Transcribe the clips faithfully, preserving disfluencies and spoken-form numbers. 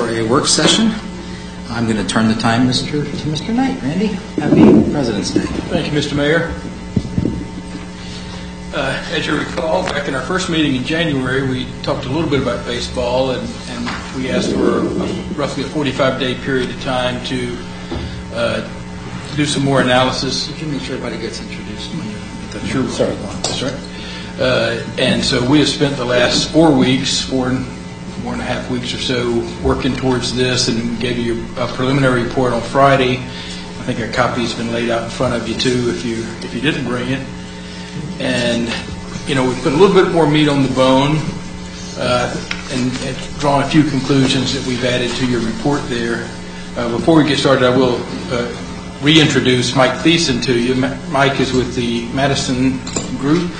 for a work session. I'm going to turn the time Mister to Mister Knight. Randy, happy President's Day. Thank you, Mister Mayor. Uh, as you recall, back in our first meeting in January, we talked a little bit about baseball, and, and we asked for a, roughly a forty-five day period of time to uh, do some more analysis. If you make sure everybody gets introduced when you're at the Sure. Sorry. That's right. Uh, and so we have spent the last four weeks, four and, four and a half weeks or so, working towards this, and we gave you a preliminary report on Friday. I think a copy has been laid out in front of you too, if you if you didn't bring it. And you know, we put a little bit more meat on the bone, uh, and, and drawn a few conclusions that we've added to your report there. Uh, before we get started, I will uh, reintroduce Mike Thiessen to you. Ma- Mike is with the Madison Group.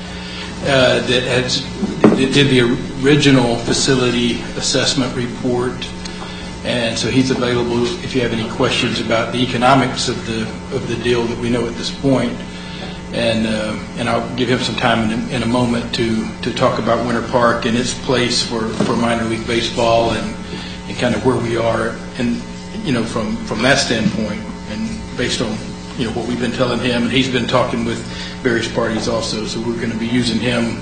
Uh, that has that did the original facility assessment report, and so he's available if you have any questions about the economics of the of the deal that we know at this point. And uh, and I'll give him some time in a, in a moment to to talk about Winter Park and its place for, for minor league baseball, and, and kind of where we are, and you know from, from that standpoint, and based on you know what we've been telling him, and he's been talking with various parties also. So we're going to be using him,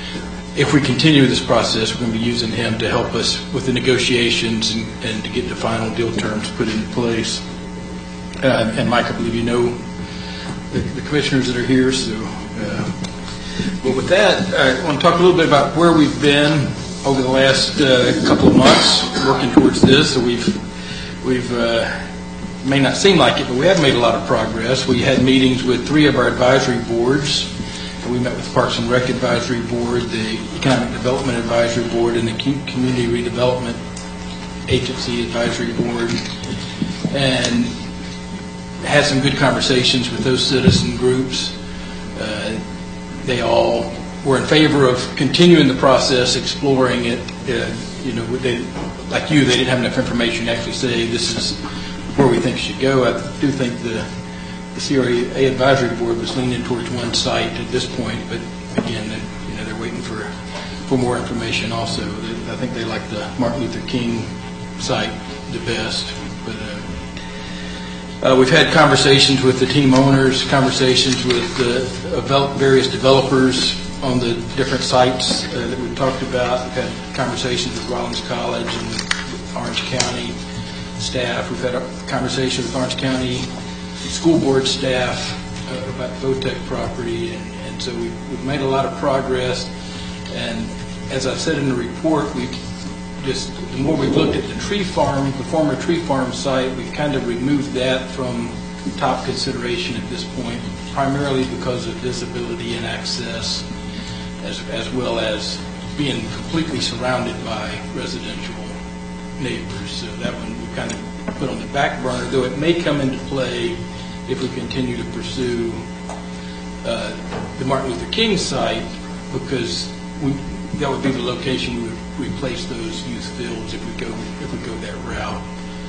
if we continue this process, we're going to be using him to help us with the negotiations and, and to get the final deal terms put into place. Uh, and Mike, I believe you know the, the commissioners that are here. So, uh, but with that, I want to talk a little bit about where we've been over the last uh, couple of months working towards this. So we've we've uh, may not seem like it, but we have made a lot of progress. We had meetings with three of our advisory boards. We met with the Parks and Rec Advisory Board, the Economic Development Advisory Board, and the Community Redevelopment Agency Advisory Board, and had some good conversations with those citizen groups. Uh, they all were in favor of continuing the process, exploring it. Uh, you know, they, like you, they didn't have enough information to actually say this is where we think it should go. I do think the, the C R A Advisory Board was leaning towards one site at this point, but again, you know, they're waiting for, for more information also. They, I think they like the Martin Luther King site the best. But uh, uh, we've had conversations with the team owners, conversations with the uh, various developers on the different sites uh, that we've talked about. We've had conversations with Rollins College and with Orange County staff. We've had a conversation with Orange County school board staff uh, about Votech property, and, and so we've, we've made a lot of progress. And as I said in the report, we've just, the more we've looked at the tree farm, the former tree farm site, we've kind of removed that from top consideration at this point, primarily because of visibility and access, as, as well as being completely surrounded by residential neighbors. So that one we kind of put on the back burner, though it may come into play if we continue to pursue uh, the Martin Luther King site, because we, that would be the location we would replace those youth fields if we go if we go that route.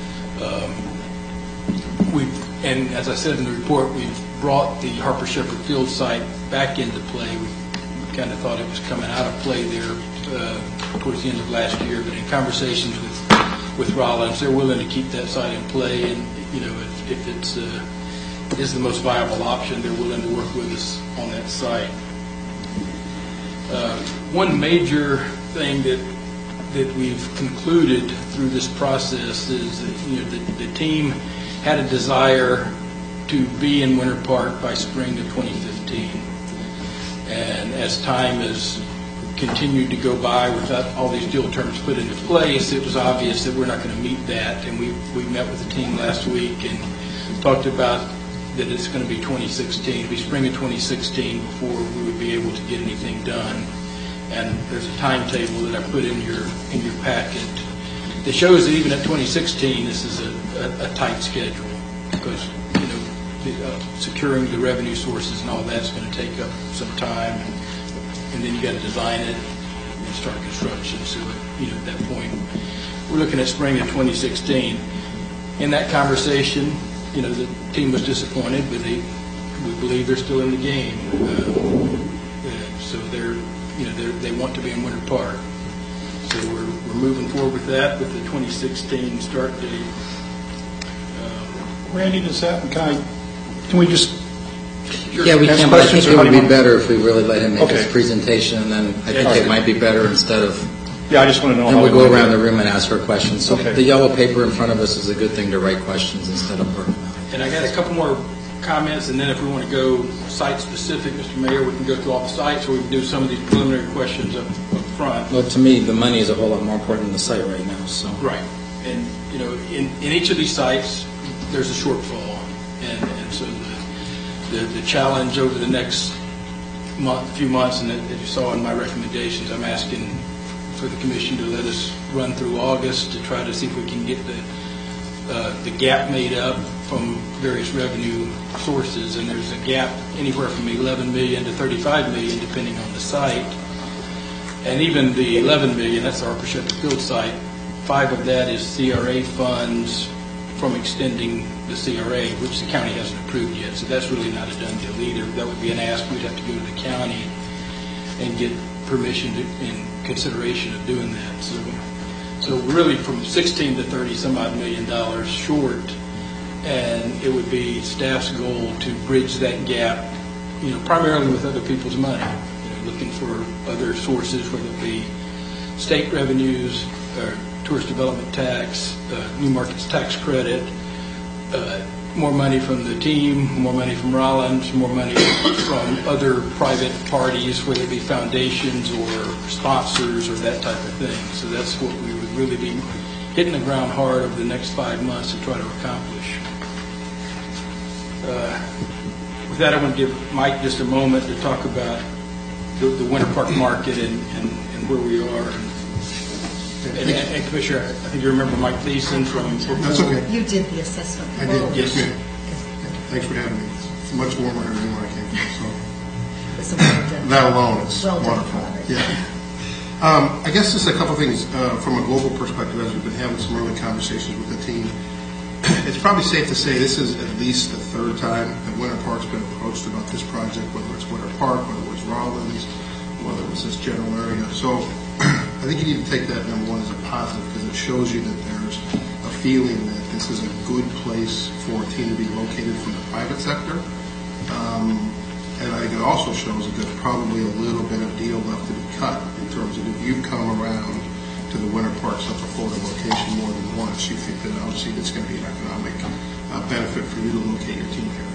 Um, we and as I said in the report, we've brought the Harper Shepherd Field site back into play. We, we kind of thought it was coming out of play there uh, towards the end of last year, but in conversations with with Rollins, they're willing to keep that site in play, and you know if, if it's uh, is the most viable option, they're willing to work with us on that site. Uh, one major thing that that we've concluded through this process is that you know the, the team had a desire to be in Winter Park by spring of twenty fifteen, and as time has continued to go by without all these deal terms put into place, it was obvious that we're not going to meet that. And we we met with the team last week and talked about that it's going to be twenty sixteen, it'll be spring of twenty sixteen before we would be able to get anything done. And there's a timetable that I put in your in your packet that shows that even at twenty sixteen, this is a, a, a tight schedule, because you know the, uh, securing the revenue sources and all that's going to take up some time. And, and then you got to design it and start construction. So, you know, at that point, we're looking at spring of twenty sixteen. In that conversation, you know, the team was disappointed, but they, we believe they're still in the game. Uh, uh, so they're, you know, they're, they want to be in Winter Park. So we're, we're moving forward with that with the twenty sixteen start date. Um, Randy, does that, can I, can we just, Yeah, we Ask can, but I questions think it or how would do you be want- better if we really let him make his Okay. presentation, and then I think Okay. it might be better instead of, yeah, I just want to know. and how we'll we go wanna around do the it. room and ask her questions. So Okay. the yellow paper in front of us is a good thing to write questions instead of work. And I got a couple more comments, and then if we want to go site-specific, Mister Mayor, we can go through all the sites, or we can do some of these preliminary questions up, up front. Well, to me, the money is a whole lot more important than the site right now, so. Right. And, you know, in, in each of these sites, there's a shortfall. And, and so the, the, the challenge over the next month, few months, and as you saw in my recommendations, I'm asking for the commission to let us run through August to try to see if we can get the, uh, the gap made up from various revenue sources. And there's a gap anywhere from eleven million to thirty-five million, depending on the site. And even the eleven million, that's our Pachetta Field site, five of that is C R A funds from extending the C R A, which the county hasn't approved yet. So that's really not a done deal either. That would be an ask. We'd have to go to the county and get permission to, in consideration of doing that. So, so really from sixteen to thirty some odd million dollars short, and it would be staff's goal to bridge that gap, you know, primarily with other people's money. Looking for other sources, whether it be state revenues, or tourist development tax, uh, new markets tax credit, uh, more money from the team, more money from Rollins, more money from other private parties, whether it be foundations or sponsors or that type of thing. So that's what we would really be hitting the ground hard over the next five months to try to accomplish. Uh, with that, I want to give Mike just a moment to talk about the, the Winter Park Market and, and, and where we are. And, and, and Commissioner, I think you remember Mike Thiessen from... That's okay. You did the assessment. I did, Whoa. yes, ma'am. Thanks for having me. It's much warmer here than where I came from, It's a so well done. that alone is Well done, wonderful. Robert. Yeah. Um, I guess just a couple things uh, from a global perspective, as we've been having some early conversations with the team. It's probably safe to say this is at least the third time that Winter Park's been approached about this project, whether it's Winter Park, whether it was Rollins, whether it was this general area. So I think you need to take that, number one, as a positive, because it shows you that there's a feeling that this is a good place for a team to be located from the private sector. Um, and I think it also shows that there's probably a little bit of deal left to be cut in terms of if you've come around to the Winter Park Central Florida location more than once, you think that obviously it's going to be an economic uh, benefit for you to locate your team here.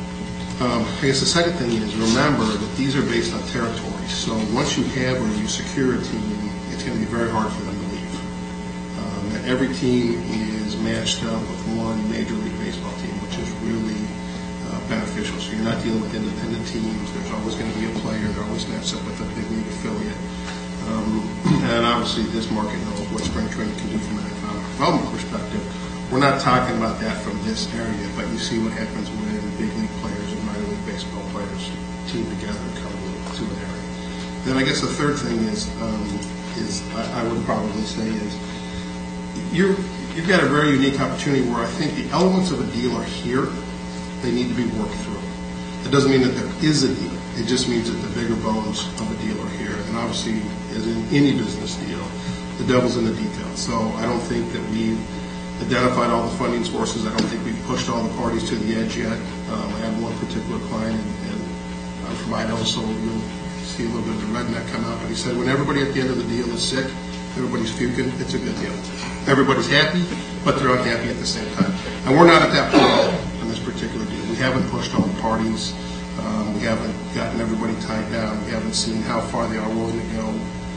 Um, I guess the second thing is remember that these are based on territory. So once you have or you secure a team, it's going to be very hard for them to leave. Um, and every team is matched up with one Major League Baseball team, which is really uh, beneficial. So you're not dealing with independent teams. There's always going to be a player. They're always matched up with a big league affiliate. Um, and obviously this market knows what spring training can do from an economic development perspective. We're not talking about that from this area, but you see what happens when big league players and minor league baseball players team together and come to an area. Then I guess the third thing is, um, is I, I would probably say is you're, you've got a very unique opportunity where I think the elements of a deal are here. They need to be worked through. It doesn't mean that there is a deal. It just means that the bigger bones of a deal are here. And obviously, as in any business deal, the devil's in the details. So I don't think that we've identified all the funding sources. I don't think we've pushed all the parties to the edge yet. Um, I have one particular client, and, and I'm from Idaho, so you'll see a little bit of the redneck come out. But he said, when everybody at the end of the deal is sick, everybody's puking, it's a good deal. Everybody's happy, but they're unhappy at the same time. And we're not at that point on this particular deal. We haven't pushed all the parties. Um, we haven't gotten everybody tied down. We haven't seen how far they are willing to go.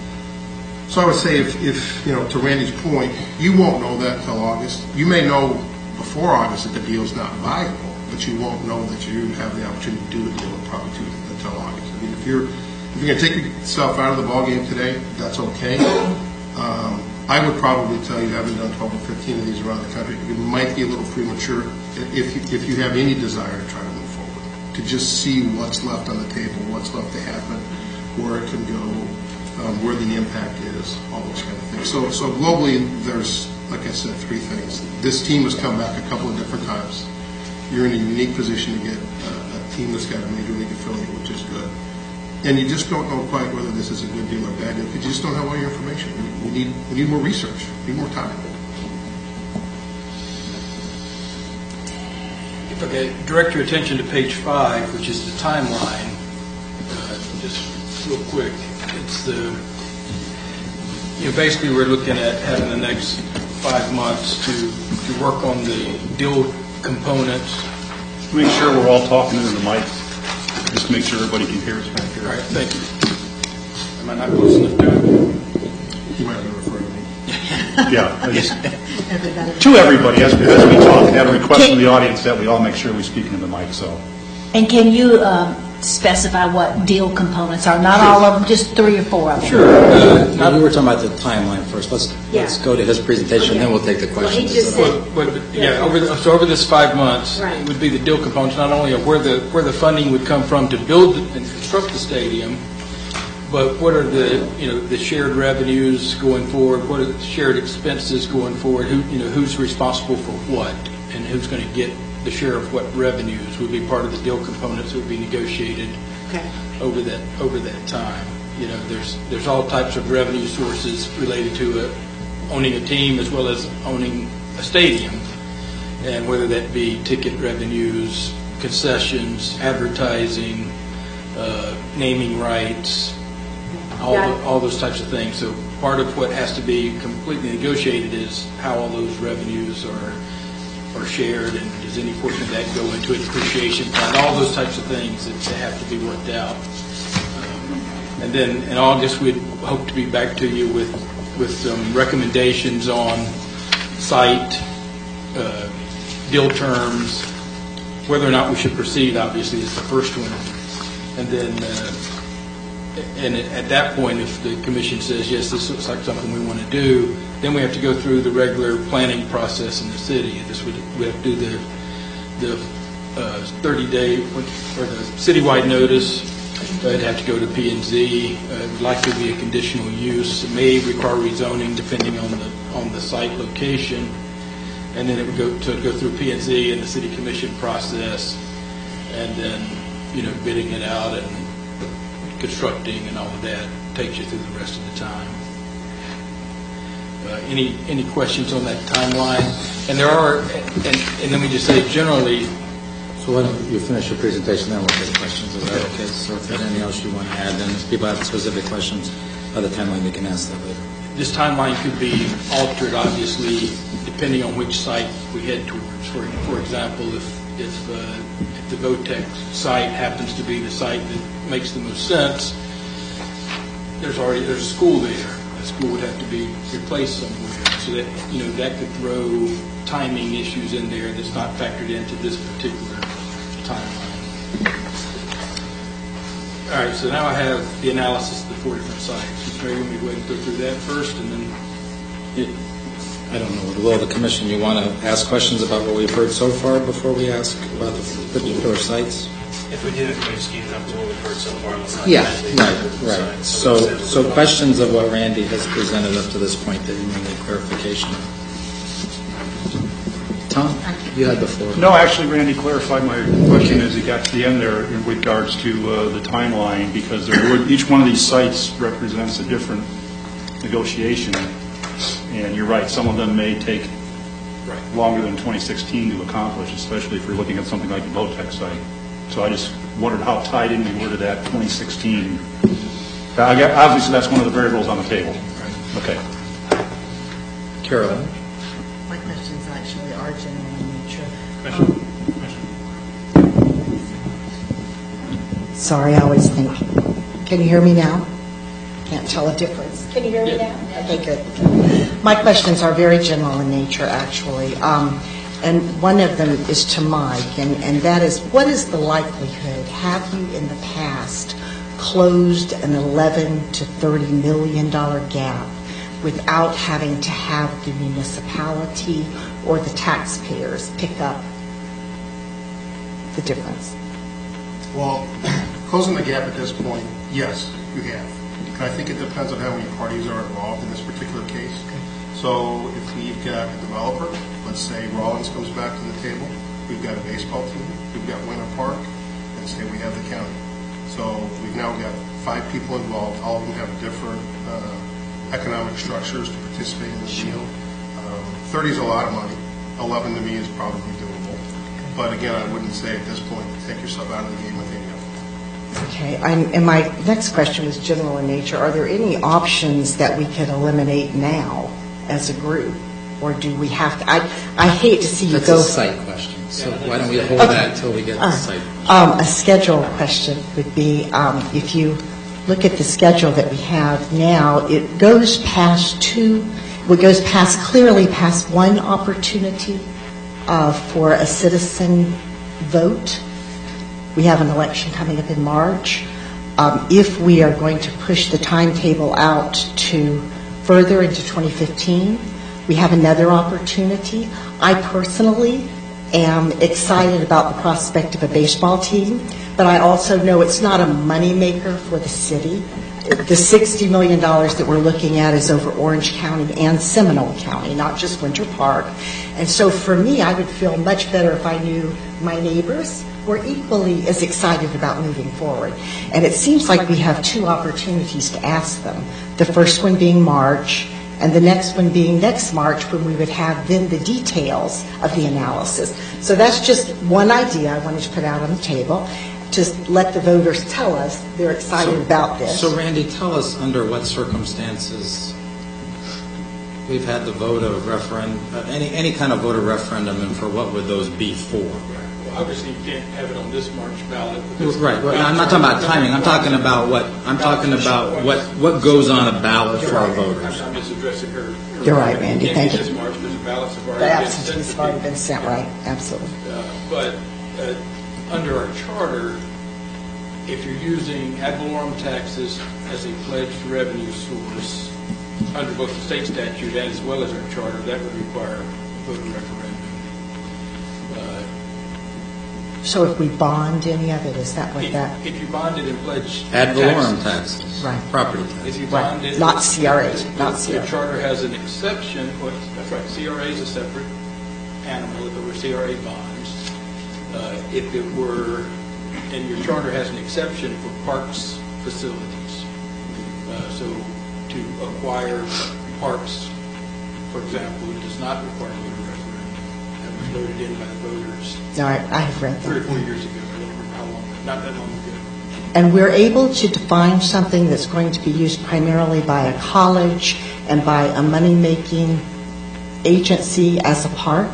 So I would say, if, if you know, to Randy's point, you won't know that until August. You may know before August that the deal is not viable, but you won't know that you have the opportunity to do the deal probably to, until August. I mean, if you're if you're going to take yourself out of the ballgame today, that's okay. Um, I would probably tell you, having done twelve or fifteen of these around the country, it might be a little premature if you, if you have any desire to try to move forward, to just see what's left on the table, what's left to happen, where it can go, um, where the impact is, all those kind of things. So, so globally, there's, like I said, three things. This team has come back a couple of different times. You're in a unique position to get a, a team that's got a major league affiliate, which is good. and you just don't know quite whether this is a good deal or bad deal, because you just don't have all your information. We need, we need more research, we need more time. Okay, direct your attention to page five, which is the timeline. Uh, just real quick, it's the, you know, basically we're looking at having the next five months to, to work on the deal components. Make sure we're all talking into the mic. Just make sure everybody can hear us back All here. right, thank you. Am I not close enough to it? You might want to refer to me. Yeah. I just- Everybody. To everybody, as, as we talk, and had a request from the audience that we all make sure we speak into the mic, so. And can you um, specify what deal components are? Not all of them, just three or four of them? Sure. Uh, Now, we were talking about the timeline first. Let's, let's Yeah. go to his presentation, then we'll take the Well, he questions. just said- Well, but, yeah, over the, so over this five months, Right. it would be the deal components, not only of where the, where the funding would come from to build and construct the stadium, but what are the, you know, the shared revenues going forward, what are the shared expenses going forward, who, you know, who's responsible for what, and who's going to get the share of what revenues would be part of the deal components that would be negotiated Okay. over that, over that time. You know, there's, there's all types of revenue sources related to uh, owning a team as well as owning a stadium, and whether that be ticket revenues, concessions, advertising, uh, naming rights, all, Got the, it. all those types of things. So part of what has to be completely negotiated is how all those revenues are are shared, and does any portion of that go into a depreciation fund, all those types of things that that have to be worked out. Um, And then in August, we'd hope to be back to you with, with some recommendations on site, uh, deal terms, whether or not we should proceed, obviously, is the first one. And then, uh, and at that point, if the commission says, yes, this looks like something we want to do, then we have to go through the regular planning process in the city. This would, we have to do the, the uh, thirty-day, or the citywide notice. Uh, It'd have to go to P and Z. Uh, It would likely be a conditional use. It may require rezoning depending on the, on the site location. And then it would go to, go through P and Z and the city commission process, and then, you know, bidding it out and constructing and all of that takes you through the rest of the time. Uh, Any, any questions on that timeline? And there are, and, and let me just say, generally, So why don't you finish your presentation, then we'll take questions. Is that okay? So if there's anything else you want to add, then if people have specific questions of the timeline, they can ask that later. this timeline could be altered, obviously, depending on which site we head towards. For, for example, if, if, uh, if the VOTEC site happens to be the site that makes the most sense, there's already, there's a school there. That school would have to be replaced somewhere. So that, you know, that could throw timing issues in there that's not factored into this particular timeline. All right, so now I have the analysis of the four different sites. Mister Mayor, we go ahead and go through that first, and then You- I don't know, will the commission, you want to ask questions about what we've heard so far before we ask about the particular sites? If we did it, we just keep it up to what we've heard so far. Let's not Yeah, add anything. right, right. So, so questions of what Randy has presented up to this point that you may need clarification of. Tom, you had the floor. No, actually, Randy clarified my question as he got to the end there in regards to uh, the timeline, because there would, each one of these sites represents a different negotiation. And you're right, some of them may take longer than twenty sixteen to accomplish, especially if you're looking at something like the VOTEC site. So I just wondered how tied in we were to that twenty sixteen. I gue- Obviously, that's one of the variables on the table. Okay. Carolyn? My questions actually are general in nature. Sorry, I always think, can you hear me now? Can't tell a difference. Can you hear me now? Okay, good. My questions are very general in nature, actually. Um, And one of them is to Mike, and, and that is, what is the likelihood, have you in the past closed an eleven to thirty million dollar gap without having to have the municipality or the taxpayers pick up the difference? Well, closing the gap at this point, yes, you have. And I think it depends on how many parties are involved in this particular case. So if we've got a developer, let's say Rollins comes back to the table, we've got a baseball team, we've got Winter Park, and say we have the county. So we've now got five people involved. All of them have different uh, economic structures to participate in the deal. Um, thirty is a lot of money. eleven to me is probably doable. But again, I wouldn't say at this point, take yourself out of the game with any of them. Okay, I'm, and my next question was general in nature. Are there any options that we could eliminate now as a group? Or do we have to, I, I hate to see you That's go. a site question, so why don't we hold Okay. that until we get the Uh, site? Um, a schedule question would be, um, if you look at the schedule that we have now, it goes past two, it goes past, clearly past one opportunity uh, for a citizen vote. We have an election coming up in March. Um, if we are going to push the timetable out to further into twenty fifteen, we have another opportunity. I personally am excited about the prospect of a baseball team, but I also know it's not a moneymaker for the city. The sixty million dollars that we're looking at is over Orange County and Seminole County, not just Winter Park. And so for me, I would feel much better if I knew my neighbors were equally as excited about moving forward. And it seems like we have two opportunities to ask them. The first one being March, and the next one being next March, when we would have then the details of the analysis. So that's just one idea I wanted to put out on the table, to let the voters tell us they're excited So- about this. So Randy, tell us under what circumstances we've had the vote of referendum, uh, any, any kind of voter referendum, and for what would those be for? Well, obviously, you can't have it on this March ballot. Right, well, I'm not talking about timing, I'm talking about what, I'm talking about what, what goes on a ballot for our voters. I'm just addressing her. her- You're right, Randy. Can't Thank be you. this March because the ballots have The already been absentee sent. has to already people. been sent, right? Absolutely. Uh, But uh, under our charter, if you're using ad valorem taxes as a pledged revenue source, under both the state statute and as well as our charter, that would require a voter referendum. Uh, So if we bond any of it, is that what If that? if you bonded and pledged Ad valorem taxes, taxes. Right. Property If taxes. you Right. bond it. Not C R A, the- not the- C R A. The charter has an exception, well, that's right, C R A is a separate animal, if it were C R A bonds. Uh, If it were, and your charter has an exception for parks facilities. Uh, So to acquire parks, for example, it does not require a voter referendum. That was voted in by the voters No, I I have read three or that. four years ago, I don't remember how long, not that long ago. And we're able to define something that's going to be used primarily by a college and by a money-making agency as a park.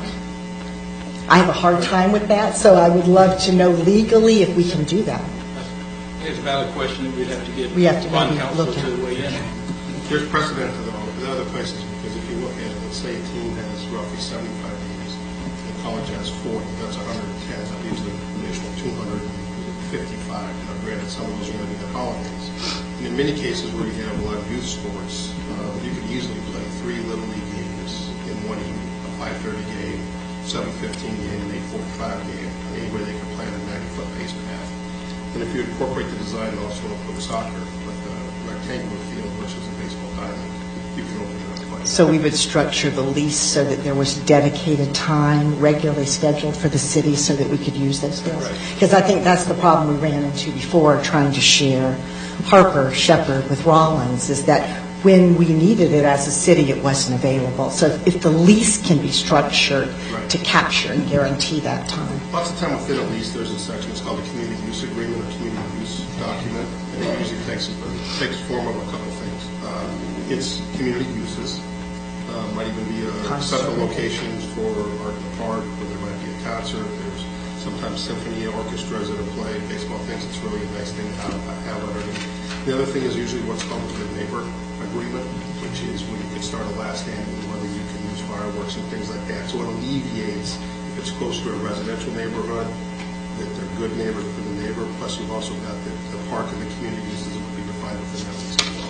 I have a hard time with that, so I would love to know legally if we can do that. It's a valid question that we'd have to get We have to bond maybe counsel look at to it. weigh in. There's precedent to though in other places, because if you look at, let's say a team has roughly seventy-five games, the college has forty, that's one hundred ten, that leaves an additional two hundred fifty-five. Now granted, some of those are going to be the holidays. And in many cases where you have a lot of youth sports, uh, you could easily play three Little League games in one evening, a five thirty game, seven fifteen game, and eight forty-five game. And anyway, they could play on a ninety-foot base path. And if you incorporate the design also include soccer, like a rectangular field versus a baseball diamond, you can open it up. quite a So bit. we would structure the lease so that there was dedicated time, regularly scheduled for the city so that we could use those fields? Right. Because I think that's the problem we ran into before, trying to share Harper, Shepherd with Rollins, is that when we needed it as a city, it wasn't available. So if the lease can be structured Right. to capture and guarantee that time. Lots of time within a lease, there's a section, it's called a community use agreement or community use document, and it usually takes, takes form of a couple things. Uh, It's community uses, uh, might even be uh, separate locations for art in the park, where there might be a concert, there's sometimes symphony orchestras that are playing, baseball things, it's really a nice thing to have, have underneath. The other thing is usually what's called a good neighbor agreement, which is when you can start a last standing, whether you can use fireworks and things like that. So it alleviates, if it's close to a residential neighborhood, that they're good neighbors for the neighbor, plus you've also got the, the park and the community uses that would be defined within that lease as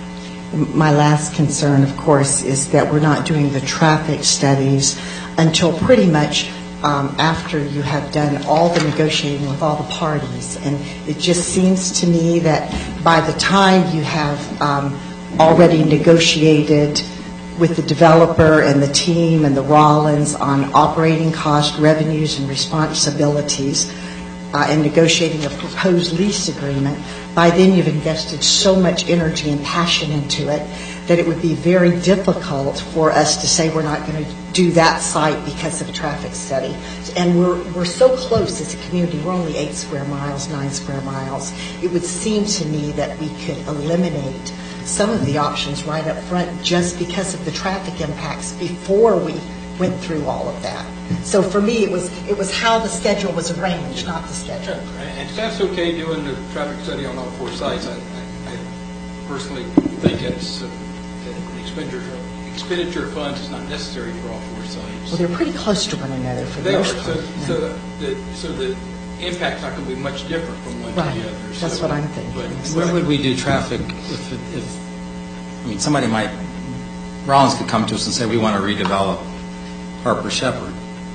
well. My last concern, of course, is that we're not doing the traffic studies until pretty much um, after you have done all the negotiating with all the parties. And it just seems to me that by the time you have um, already negotiated with the developer and the team and the Rollins on operating cost, revenues, and responsibilities, uh, and negotiating a proposed lease agreement, by then you've invested so much energy and passion into it that it would be very difficult for us to say we're not going to do that site because of a traffic study. And we're we're so close as a community. We're only eight square miles, nine square miles. It would seem to me that we could eliminate some of the options right up front just because of the traffic impacts before we went through all of that. So for me, it was it was how the schedule was arranged, not the schedule. And staff's okay doing the traffic study on all four sites. I, I, I personally think it's uh, an expenditure, expenditure of funds is not necessary for all four sites. Well, they're pretty close to one another for the They are, most so, part. so the, so the impact's not going to be much different from one Right. to the other. That's So- what I'm thinking. but- Where would we do traffic if, it- if, I mean, somebody might, Rollins could come to us and say, we want to redevelop Harper Shepherd.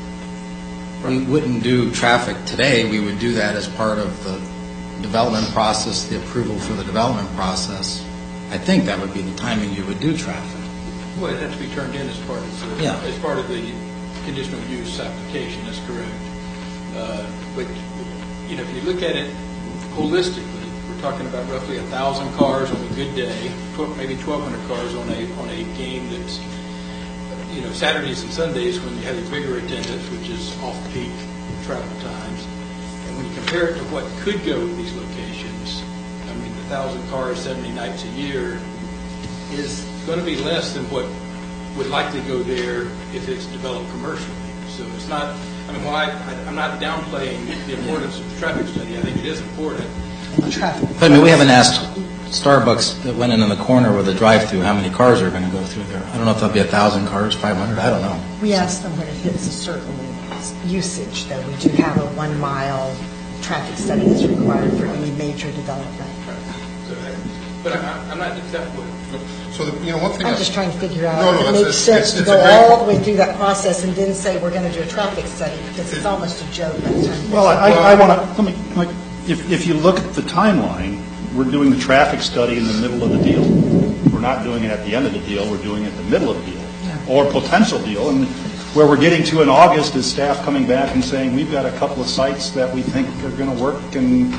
We wouldn't do traffic today, we would do that as part of the development process, the approval for the development process. I think that would be the timing you would do traffic. Well, it'd have to be turned in as part of the, Yeah. as part of the conditional use application, that's correct. Uh, But, you know, if you look at it holistically, we're talking about roughly a thousand cars on a good day, twelve, maybe twelve hundred cars on a, on a game that's, you know, Saturdays and Sundays when you have a bigger attendance, which is off-peak travel times. And when you compare it to what could go with these locations, I mean, the thousand cars, seventy nights a year is going to be less than what would likely go there if it's developed commercially. So it's not, I mean, why, I- I'm not downplaying the importance of the traffic study. I think it is important. And the traffic. But I mean, we haven't asked Starbucks that went in in the corner with a drive-through how many cars are going to go through there. I don't know if there'll be a thousand cars, five hundred, I don't know. We asked them when it hits a certain usage, though. We do have a one-mile traffic study that's required for any major development. So, I- But I- I'm not, if that would, So, the- you know, one thing. I'm I- just trying to figure out No, no, if it that's- makes it's- sense to it's go a great- all the way through that process and then say we're going to do a traffic study, because it's almost a joke by the time. Well, I, I want to, let me, like, if, if you look at the timeline, we're doing the traffic study in the middle of the deal. We're not doing it at the end of the deal, we're doing it in the middle of the deal, or potential deal. And where we're getting to in August is staff coming back and saying, we've got a couple of sites that we think are going to work, and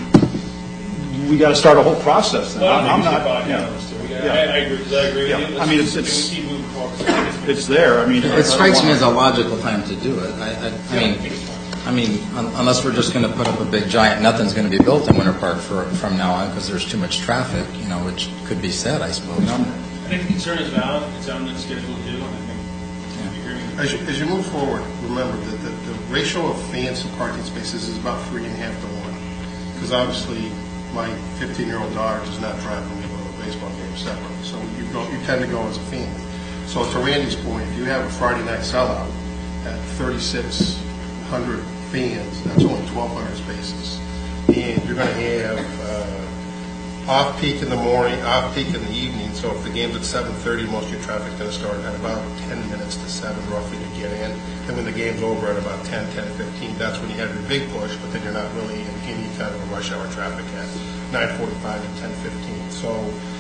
we got to start a whole process. then. Well, I'm maybe we not, should buy yeah. down, so we got- Yeah. I I agree, because I agree with Yeah. you. I mean, it's- Let's- it's- we keep moving forward. It's there, I mean. It strikes me as a logical time to do it. I, I, I mean, I mean, un- unless we're just going to put up a big giant, nothing's going to be built in Winter Park for, from now on because there's too much traffic, you know, which could be said, I suppose. I think the concern is valid, it's on the schedule to do, and I think you hear me. As you, as you move forward, remember that the, the ratio of fans to parking spaces is about three and a half to one. Because obviously, my fifteen-year-old daughter does not drive when we go to a baseball game separately. So you go, you tend to go as a family. So to Randy's point, if you have a Friday night sellout at thirty-six hundred fans, that's only twelve hundred spaces. And you're going to have uh, off-peak in the morning, off-peak in the evening. So if the game's at seven thirty, most of your traffic's going to start at about ten minutes to seven roughly to get in. And when the game's over at about ten, ten fifteen, that's when you have your big push, but then you're not really in any kind of a rush hour traffic at nine forty-five and ten fifteen. So,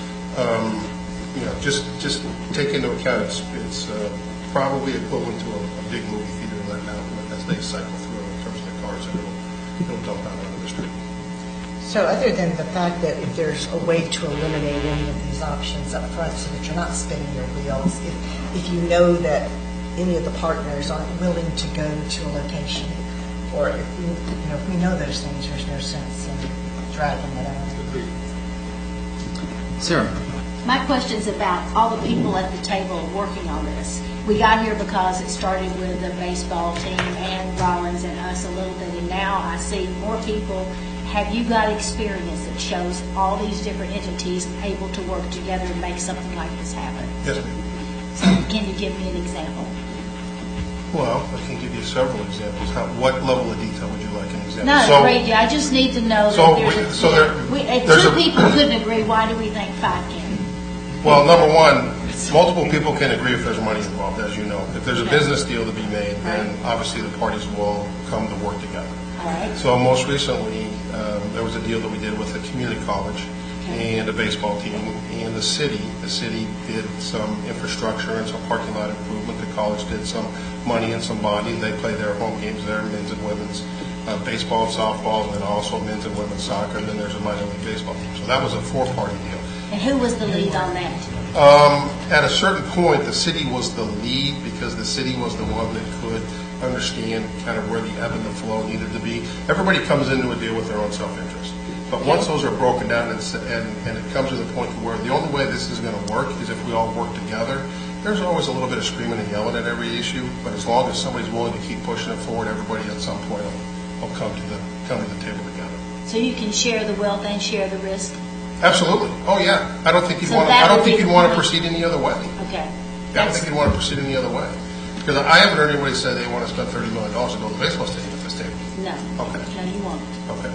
um, you know, just just take into account it's, it's uh, probably equivalent to a, a big movie theater letting out as they cycle through in terms of the cars that it'll, it'll dump out onto the street. So other than the fact that if there's a way to eliminate any of these options up front so that you're not spinning your wheels, if, if you know that any of the partners aren't willing to go to a location, or if we, you know, if we know those things, there's no sense in dragging it out. Sarah? My question's about all the people at the table working on this. We got here because it started with the baseball team and Rollins and us a little bit, and now I see more people. Have you got experience that shows all these different entities able to work together and make something like this happen? Yes, ma'am. So can you give me an example? Well, I can give you several examples. How, what level of detail would you like an example? Not So- agree, I just need to know So that there's we- a... so there- we- If there's two a- people couldn't agree, why do we think five can? Well, number one, multiple people can agree if there's money involved, as you know. If there's a business deal to be made, then obviously the parties will come to work together. All right? So most recently, um, there was a deal that we did with a community college and a baseball team and the city. The city did some infrastructure and some parking lot improvement. The college did some money and some bonding. They play their home games there, men's and women's. uh, baseball and softball, and then also men's and women's soccer, and then there's a minor league baseball team. So that was a four-party deal. And who was the lead on that? Um, at a certain point, the city was the lead because the city was the one that could understand kind of where the ebb and the flow needed to be. Everybody comes into a deal with their own self-interest. But once those are broken down and, and, and it comes to the point where the only way this is going to work is if we all work together. There's always a little bit of screaming and yelling at every issue, but as long as somebody's willing to keep pushing it forward, everybody at some point will, will come to the come to the table together. So you can share the wealth and share the risk? Absolutely. Oh yeah. I don't think you'd So want. To, that I don't would think be you'd the want to point. proceed any other way. Okay. I don't That's- think you'd want to proceed any other way because I haven't heard anybody say they want to spend thirty million dollars to build a baseball stadium at this table. No. Okay. No, you won't. Okay.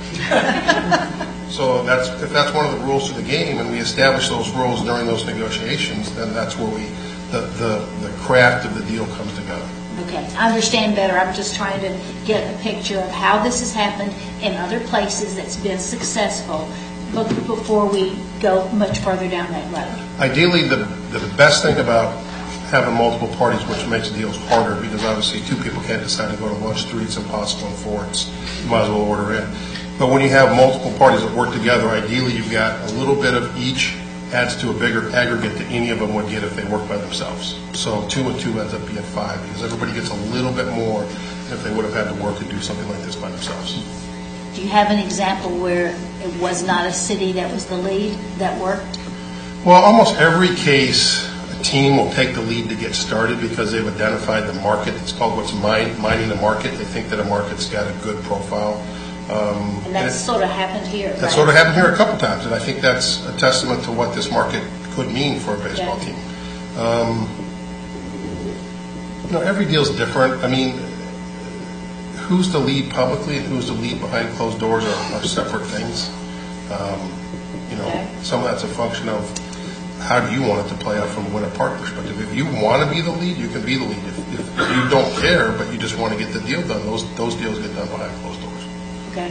So that's if that's one of the rules to the game, and we establish those rules during those negotiations, then that's where we the the, the craft of the deal comes together. Okay, I understand better. I'm just trying to get a picture of how this has happened in other places that's been successful be- before we go much further down that road. Ideally, the the best thing about having multiple parties, which makes deals harder, because obviously two people can't decide to go to lunch, three it's impossible, and four it's you might as well order in. But when you have multiple parties that work together, ideally you've got a little bit of each adds to a bigger aggregate than any of them would get if they work by themselves. So two and two ends up being five, because everybody gets a little bit more than if they would have had to work and do something like this by themselves. Do you have an example where it was not a city that was the lead that worked? Well, almost every case, a team will take the lead to get started because they've identified the market. It's called what's mine, mining the market. They think that a market's got a good profile. Um, And that's it- sort of happened here, right? That sort of happened here a couple times, and I think that's a testament to what this market could mean for a baseball Yeah. team. Um, you know, every deal's different. I mean, who's the lead publicly and who's the lead behind closed doors are, are separate things. Um, you know, Okay. some of that's a function of how do you want it to play out from a Winter Park perspective. If you want to be the lead, you can be the lead. If, if you don't care, but you just want to get the deal done, those those deals get done behind closed doors. Okay.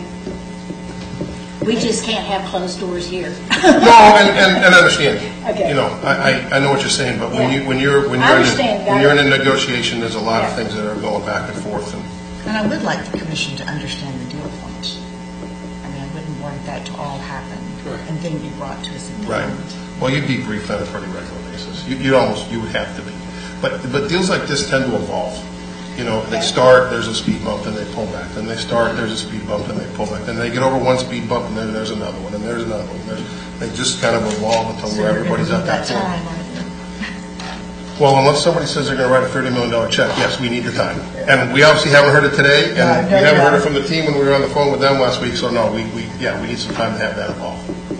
We just can't have closed doors here. No, and, and, and understand. Okay. You know, I, I, I know what you're saying, but when Yeah. you when you're when I you're in understand, a, got when you're it. in a negotiation, there's a lot of Yeah. things that are going back and forth, and And I would like the commission to understand the deal points. I mean, I wouldn't want that to all happen and then be brought to us at the right. end. Well, you'd be briefed on a pretty regular basis. You, you'd almost you would have to be, but but deals like this tend to evolve. You know, they start, there's a speed bump, then they pull back. Then they start, there's a speed bump, then they pull back. Then they get over one speed bump, and then there's another one, and there's another one. There's, they just kind of evolve until So where you're gonna everybody's need at that that point. time, aren't you? Well, unless somebody says they're going to write a thirty million dollars check, yes, we need the time. And we obviously haven't heard it today, and No, we no, haven't no. heard it from the team when we were on the phone with them last week, so no, we, we yeah, we need some time to have that evolve.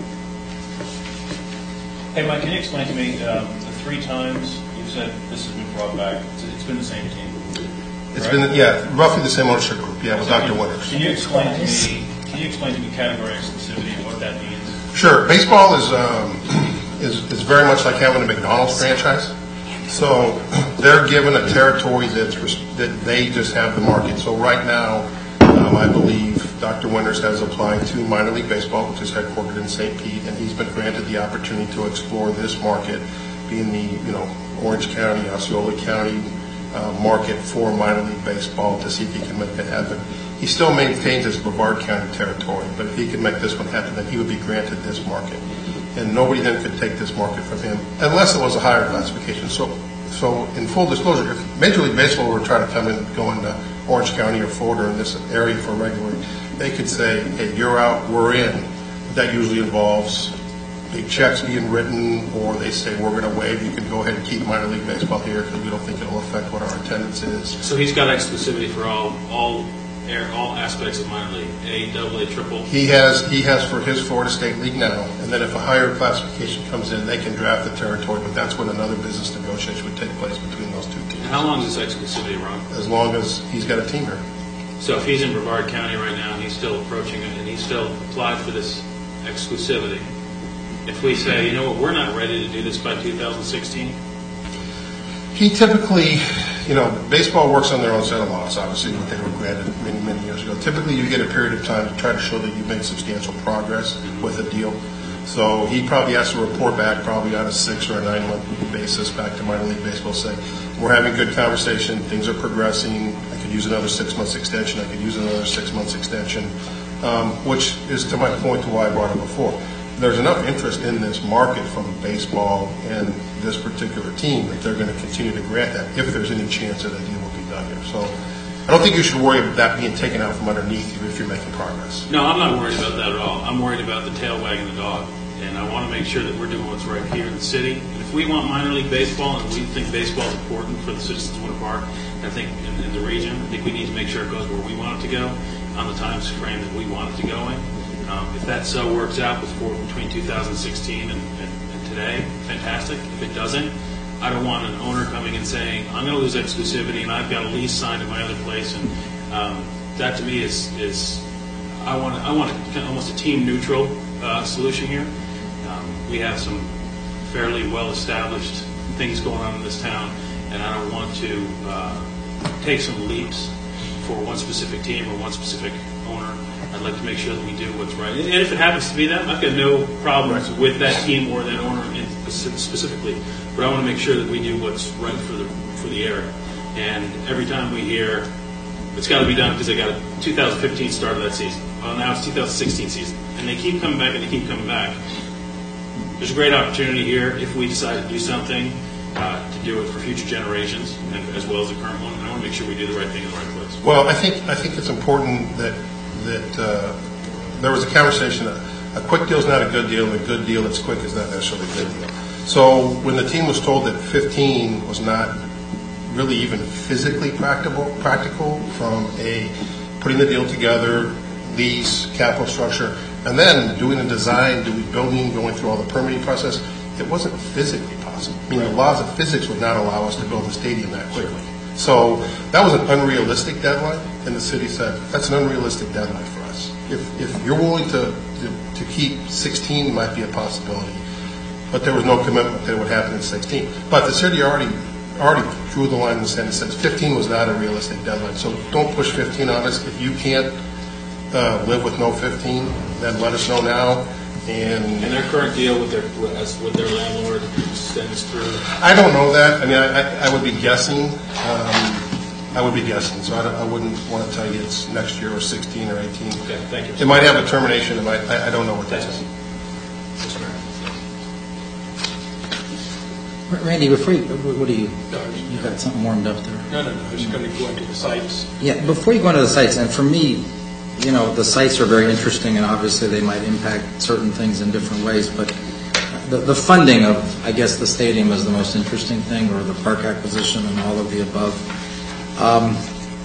Hey, Mike, can you explain to me, um, the three times you said this has been brought back, it's it's been the same team? It's Right. been, yeah, roughly the same ownership group, yeah, with Doctor Winters. Can you explain to me, can you explain to me category exclusivity and what that means? Sure. Baseball is, um, is, is very much like having a McDonald's franchise. So they're given a territory that's, res- that they just have the market. So right now, um, I believe Doctor Winters has applied to minor league baseball, which is headquartered in Saint Pete, and he's been granted the opportunity to explore this market, being the, you know, Orange County, Osceola County uh, market for minor league baseball to see if he can make that happen. He still maintains his Brevard County territory, but if he can make this one happen, then he would be granted this market. And nobody then could take this market from him unless it was a higher classification. So, so in full disclosure, if Major League Baseball were trying to come in, go into Orange County or Florida in this area for regular, they could say, hey, you're out, we're in. But that usually involves big checks being written, or they say, we're going to waive, you can go ahead and keep minor league baseball here because we don't think it'll affect what our attendance is. So he's got exclusivity for all, all, air- all aspects of minor league, A, double A, triple. He has, he has for his Florida State League now, and then if a higher classification comes in, they can draft the territory, but that's when another business negotiation would take place between those two teams. And how long is this exclusivity, Ron? As long as he's got a team here. So if he's in Brevard County right now, and he's still approaching it, and he's still applied for this exclusivity, if we say, you know what, we're not ready to do this by two thousand sixteen, He typically, you know, baseball works on their own set of laws, obviously, what they were granted many, many years ago. Typically, you get a period of time to try to show that you've made substantial progress with a deal. So he probably has to report back probably on a six or a nine-month basis back to minor league baseball, say, we're having good conversation, things are progressing, I could use another six months extension, I could use another six months extension, um, which is to my point to why I brought it before. There's enough interest in this market from baseball and this particular team that they're going to continue to grant that if there's any chance that a deal will be done here. So I don't think you should worry about that being taken out from underneath you if you're making progress. No, I'm not worried about that at all. I'm worried about the tail wagging the dog. And I want to make sure that we're doing what's right here in the city. And if we want minor league baseball and we think baseball is important for the citizens of Winter Park, I think in, in the region, I think we need to make sure it goes where we want it to go on the time frame that we want it to go in. Um, if that so works out before, between two thousand sixteen and, and, and today, fantastic. If it doesn't, I don't want an owner coming and saying, I'm going to lose exclusivity and I've got a lease signed at my other place. And um, that to me is, is I want, I want a, kind of almost a team neutral uh, solution here. Um, we have some fairly well-established things going on in this town, and I don't want to uh, take some leaps for one specific team or one specific owner. I'd like to make sure that we do what's right. And if it happens to be them, I've got no problems with that team or that owner in specifically. But I want to make sure that we do what's right for the for the area. And every time we hear it's got to be done because they got a two thousand fifteen start of that season. Well, now it's two thousand sixteen season, and they keep coming back and they keep coming back. There's a great opportunity here if we decide to do something uh, to do it for future generations, and as well as the current one. And I want to make sure we do the right thing in the right place. Well, I think I think it's important that that uh, there was a conversation that a quick deal is not a good deal, and a good deal that's quick is not necessarily a good deal. So when the team was told that fifteen was not really even physically practical, practical from a putting the deal together, lease, capital structure, and then doing the design, doing building, going through all the permitting process, it wasn't physically possible. I mean, the laws of physics would not allow us to build a stadium that quickly. So that was an unrealistic deadline, and the city said, that's an unrealistic deadline for us. If, if you're willing to, to, to keep sixteen, might be a possibility. But there was no commitment that it would happen in sixteen. But the city already already drew the line in the sand and said fifteen was not a realistic deadline. So don't push fifteen on us. If you can't uh, live with no fifteen, then let us know now. And, And their current deal with their with their landlord extends through. I don't know that. I mean, I, I, I would be guessing. Um, I would be guessing. So I, don't, I wouldn't want to tell you it's next year or sixteen or eighteen. Okay, thank you. It might have a termination. It might. I, I don't know what that is. Randy, before you, what do you, you got something warmed up there? No, no, no, I was going to go into the sites. Yeah, before you go into the sites, and for me, you know, the sites are very interesting, and obviously they might impact certain things in different ways, but the, the funding of, I guess, the stadium is the most interesting thing, or the park acquisition and all of the above. Um,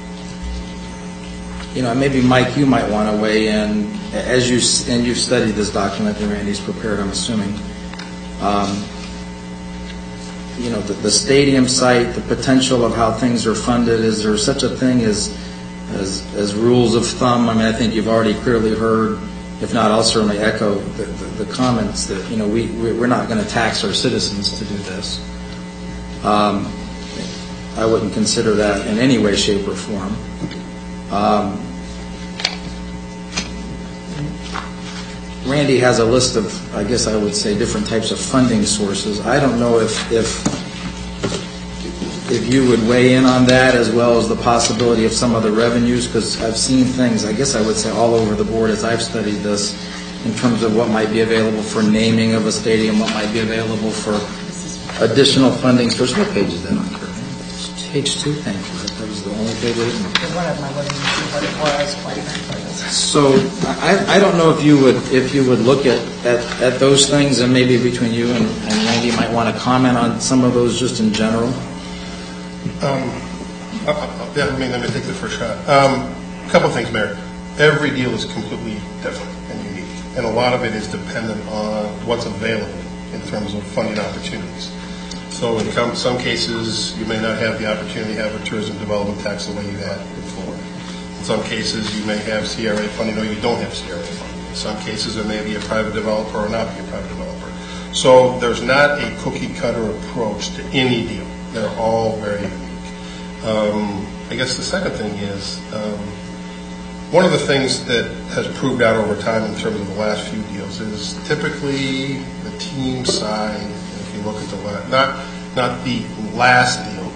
you know, maybe, Mike, you might want to weigh in, as you, and you've studied this document that Randy's prepared, I'm assuming. Um, you know, the, the stadium site, the potential of how things are funded, is there such a thing as, as as rules of thumb? I mean, I think you've already clearly heard, if not, I'll certainly echo the, the, the comments that, you know, we, we're not going to tax our citizens to do this. Um, I wouldn't consider that in any way, shape, or form. Um, Randy has a list of, I guess I would say, different types of funding sources. I don't know if if if you would weigh in on that, as well as the possibility of some other revenues, because I've seen things, I guess I would say, all over the board as I've studied this, in terms of what might be available for naming of a stadium, what might be available for additional funding sources. What page is that on, Kurt? Page two, thank you. That was the only page I didn't. One of them, I wouldn't see what it was, quite frankly. So I, I don't know if you would if you would look at, at, at those things, and maybe between you and, and Randy might want to comment on some of those just in general. Um, uh, uh, yeah, I mean, let me take the first shot. Um, a couple of things, Mayor. Every deal is completely different and unique, and a lot of it is dependent on what's available in terms of funding opportunities. So in some cases, you may not have the opportunity to have a tourism development tax the way you had before. In some cases, you may have C R A funding, or you don't have C R A funding. In some cases, there may be a private developer or not be a private developer. So there's not a cookie-cutter approach to any deal. They're all very unique. Um, I guess the second thing is, um, one of the things that has proved out over time in terms of the last few deals is typically the team side, if you look at the last, not, not the last deal,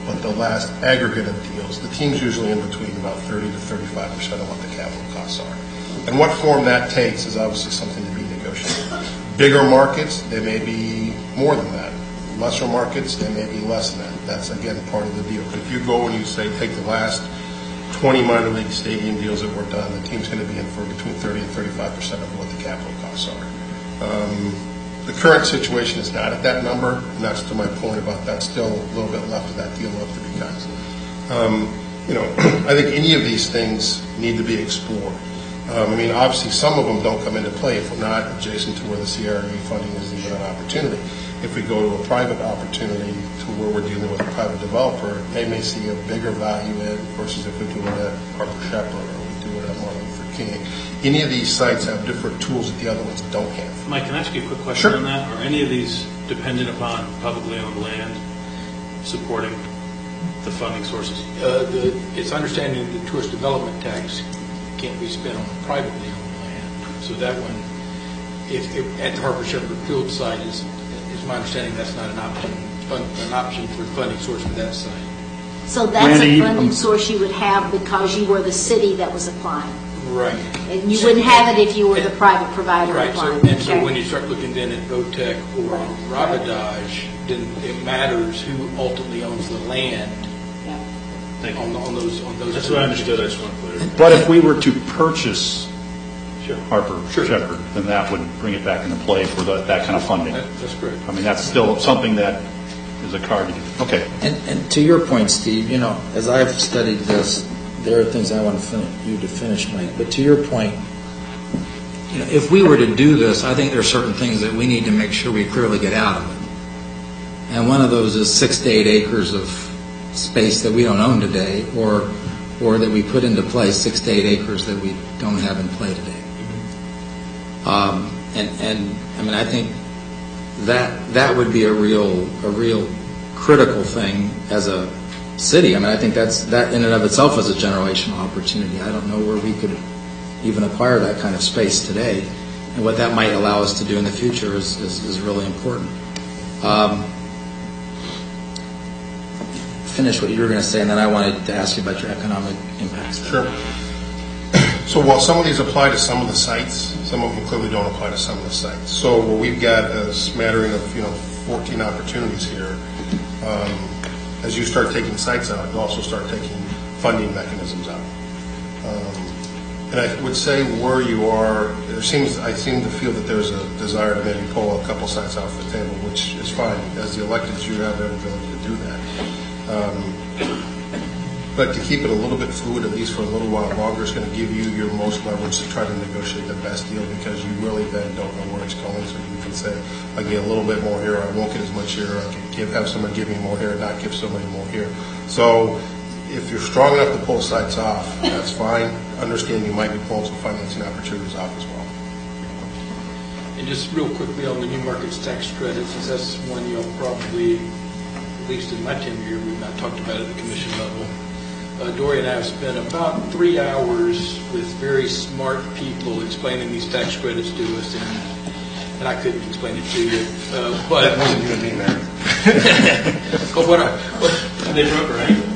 but the last aggregate of deals, the team's usually in between about thirty to thirty-five percent of what the capital costs are. And what form that takes is obviously something to be negotiated. Bigger markets, they may be more than that. Lesser markets, they may be less than that. That's, again, part of the deal. But if you go and you say, take the last twenty minor league stadium deals that were done, the team's going to be in for between thirty and thirty-five percent of what the capital costs are. Um, the current situation is not at that number, and that's to my point about that still a little bit left of that deal left to be cut. Um, you know, I think any of these things need to be explored. Um, I mean, obviously, some of them don't come into play if we're not adjacent to where the C R E funding is even an opportunity. If we go to a private opportunity to where we're dealing with a private developer, they may see a bigger value in versus if we do it at Harper Shepherd or we do it at Martin Luther King. Any of these sites have different tools that the other ones don't have. Mike, can I ask you a quick question Sure. on that? Are any of these dependent upon publicly owned land supporting the funding sources? Uh, the, it's understanding the tourist development tax can't be spent on privately owned land. So that one, if, if at the Harper Shepherd Field site, is, is my understanding that's not an option, fund, an option for funding source for that site. So that's Randy, a funding um, source you would have because you were the city that was applying. Right. And you wouldn't have it if you were the private provider Right, so, applying. and so Okay. when you start looking then at VOTEC or Rabadage, then it matters who ultimately owns the land Yeah. Thank on, you. on those, on those. That's what I understood, I just want to clear. But if we were to purchase Sure. Harper Sure. Shepherd, then that would bring it back into play for the, that kind of funding. That- That's correct. I mean, that's still something that is a card. Okay. And, and to your point, Steve, you know, as I've studied this, there are things I want to fin- you to finish, Mike. But to your point, you know, if we were to do this, I think there are certain things that we need to make sure we clearly get out of it. And one of those is six to eight acres of space that we don't own today, or or that we put into play six to eight acres that we don't have in play today. Um, and and I mean, I think that that would be a real a real critical thing as a city. I mean, I think that's that in and of itself is a generational opportunity. I don't know where we could even acquire that kind of space today, and what that might allow us to do in the future is is, is really important. Um, finish what you were going to say, and then I wanted to ask you about your economic impacts. Sure. So while some of these apply to some of the sites, some of them clearly don't apply to some of the sites. So we've got a smattering of, you know, fourteen opportunities here. Um, as you start taking sites out, you also start taking funding mechanisms out. Um, and I would say where you are, there seems, I seem to feel that there's a desire to maybe pull a couple sites off the table, which is fine. As the electeds, you have the ability to do that. Um, But to keep it a little bit fluid, at least for a little while longer, is going to give you your most leverage to try to negotiate the best deal, because you really then don't know where it's going. So you can say, I get a little bit more here, I won't get as much here, I can give, have someone give me more here, not give somebody more here. So if you're strong enough to pull sites off, that's fine. Understand you might be pulling some financing opportunities off as well. And just real quickly on the new markets tax credit, since that's one you'll probably, at least in my tenure, we've not talked about at the commission level. Uh, Dory and I have spent about three hours with very smart people explaining these tax credits to us, and, and I couldn't explain it to you. Uh, but That wasn't you and me, man. but what I, what, They broke her ankle.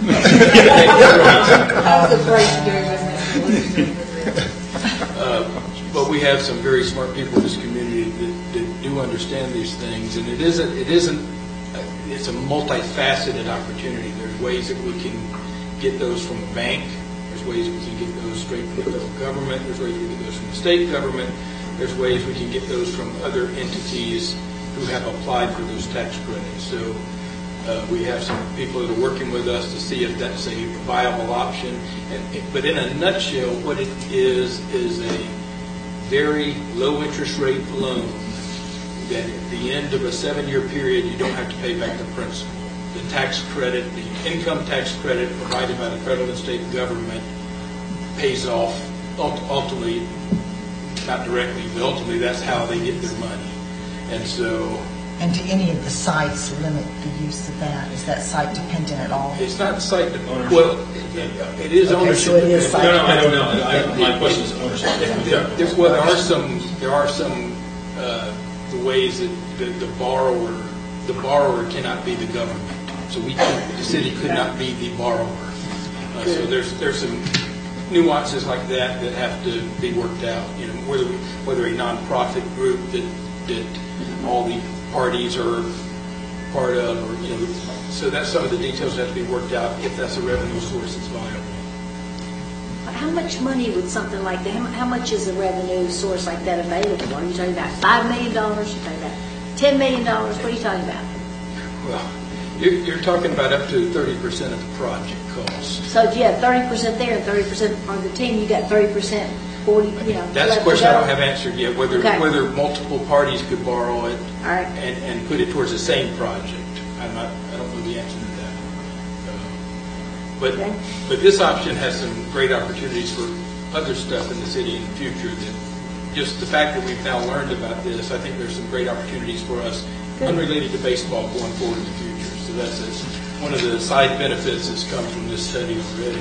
uh, but we have some very smart people in this community that, that do understand these things, and it isn't it isn't it's a multifaceted opportunity. There's ways that we can get those from a bank. There's ways we can get those straight from the federal government. There's ways we can get those from the state government. There's ways we can get those from other entities who have applied for those tax credits. So uh, we have some people that are working with us to see if that's a viable option. And, but in a nutshell, what it is is a very low interest rate loan that at the end of a seven-year period, you don't have to pay back the principal. The tax credit, the income tax credit provided by the federal and state government pays off ultimately, not directly, but ultimately that's how they get their money. And so And do any of the sites limit the use of that? Is that site dependent at all? it's not site, ownership. Well, it, it is Okay, ownership. so it is dependent. No, no, I don't know. I- My question is ownership. There, there- well, there are some, there are some, uh, the ways that the, the borrower, the borrower cannot be the government. So we, could- the city could not be the borrower. Uh, So there's, there's some nuances like that that have to be worked out, you know, whether, whether a nonprofit group that, that all the parties are part of, or, you know, so that's some of the details that have to be worked out if that's a revenue source that's viable. How much money would something like that, how mu- how much is a revenue source like that available? Are you talking about five million dollars, you're talking about ten million dollars, what are you talking about? Well, you're, you're talking about up to thirty percent of the project cost. So if you have thirty percent there and thirty percent on the team, you got thirty percent, forty, you know. That's a left to question I go. don't have answered yet, whether, Okay. whether multiple parties could borrow it All right. and, and put it towards the same project. I'm not, I don't know the answer to that. Uh, But, Okay. but this option has some great opportunities for other stuff in the city in the future that, just the fact that we've now learned about this, I think there's some great opportunities for us Good. unrelated to baseball going forward in the future. So that's a, one of the side benefits that's come from this study already.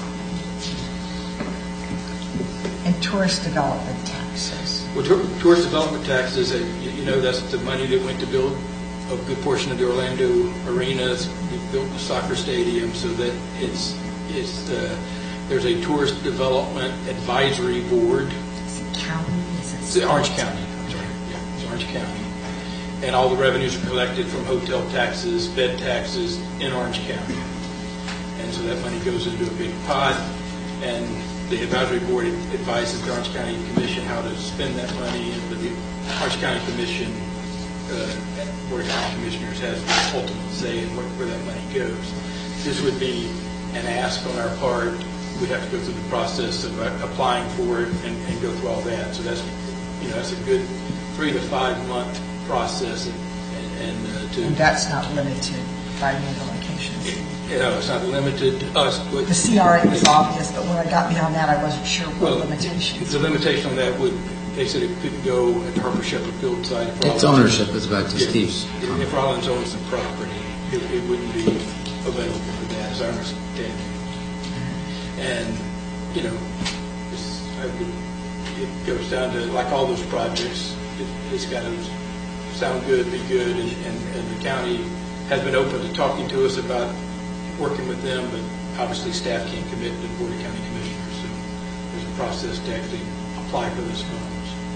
And tourist development taxes. Well, tour- tourist development taxes, uh, you you know, that's the money that went to build a good portion of the Orlando arenas. We built the soccer stadium so that it's, it's, uh, there's a tourist development advisory board. Is it county? Is it It's Orange County, I'm sorry, yeah, it's Orange County. And all the revenues are collected from hotel taxes, bed taxes in Orange County. And so that money goes into a big pot, and the advisory board advises the Orange County Commission how to spend that money, and the Orange County Commission, uh, Board of County Commissioners has the ultimate say in where where that money goes. This would be an ask on our part. We'd have to go through the process of uh, applying for it and, and go through all that. So that's, you know, that's a good three to five month process, and, and, and uh, to, And that's not limited by the locations. you know, it's not limited to us. But The C R A was obvious, but when I got beyond that, I wasn't sure what Well, limitations. the limitation on that would, they said it couldn't go at the Harper Shepherd Field site. if Its Rollins- ownership is back to Yeah, Steve's. If if Rollins owns the property, it, it wouldn't be available for that, as I understand it. And, you know, it's, I would, it goes down to, like all those projects, it, it's got to sound good, be good, and, and, and the county has been open to talking to us about working with them, but obviously staff can't commit to the Board of County Commissioners, so there's a process to actually apply for those funds.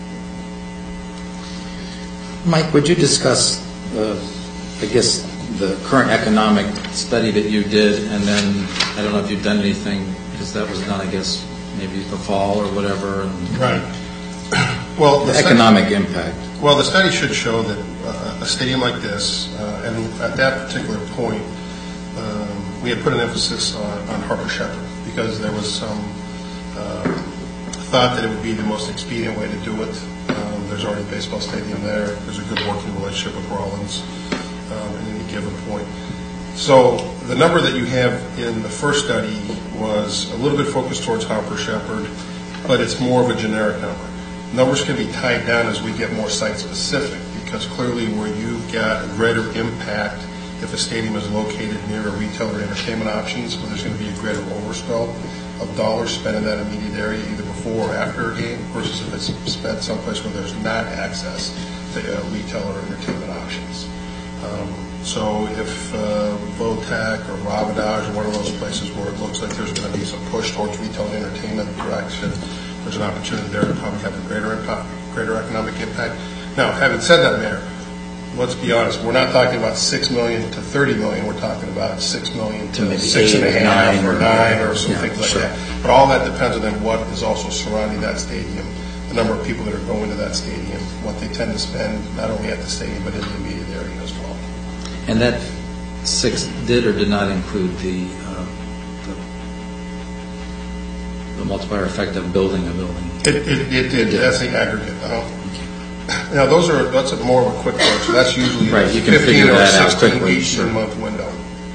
Mike, would you discuss, uh, I guess, the current economic study that you did, and then, I don't know if you've done anything, because that was done, I guess, maybe the fall or whatever, and Right. Well, the study- economic impact. Well, the study should show that uh, a stadium like this, uh, and at that particular point, um, we had put an emphasis on, on Harper Shepherd because there was some uh, thought that it would be the most expedient way to do it. Um, there's already a baseball stadium there. There's a good working relationship with Rollins um, at any given point. So the number that you have in the first study was a little bit focused towards Harper Shepherd, but it's more of a generic number. Numbers can be tied down as we get more site-specific, because clearly where you've got a greater impact if a stadium is located near a retail or entertainment options, where there's going to be a greater overspill of dollars spent in that immediate area, either before or after a game, versus if it's spent someplace where there's not access to uh, retail or entertainment options. Um, so if uh, Votac or Ravatage or one of those places where it looks like there's going to be some push towards retail and entertainment direction, there's an opportunity there to probably have a greater impact, greater economic impact. Now, having said that, Mayor, let's be honest, we're not talking about six million to thirty million, we're talking about six million To to maybe six and a eight or half nine or or- nine or some Yeah, things like sure. that. But all that depends on then what is also surrounding that stadium, the number of people that are going to that stadium, what they tend to spend, not only at the stadium, but in the immediate area as well. And that six did or did not include the, uh, the, the multiplier effect of building a building? It, it, it did, that's the aggregate. uh, Now, those are, that's a more of a quick work, so that's usually Right, a you can fifteen figure or that out sixteen, quickly, sure. eighteen month window.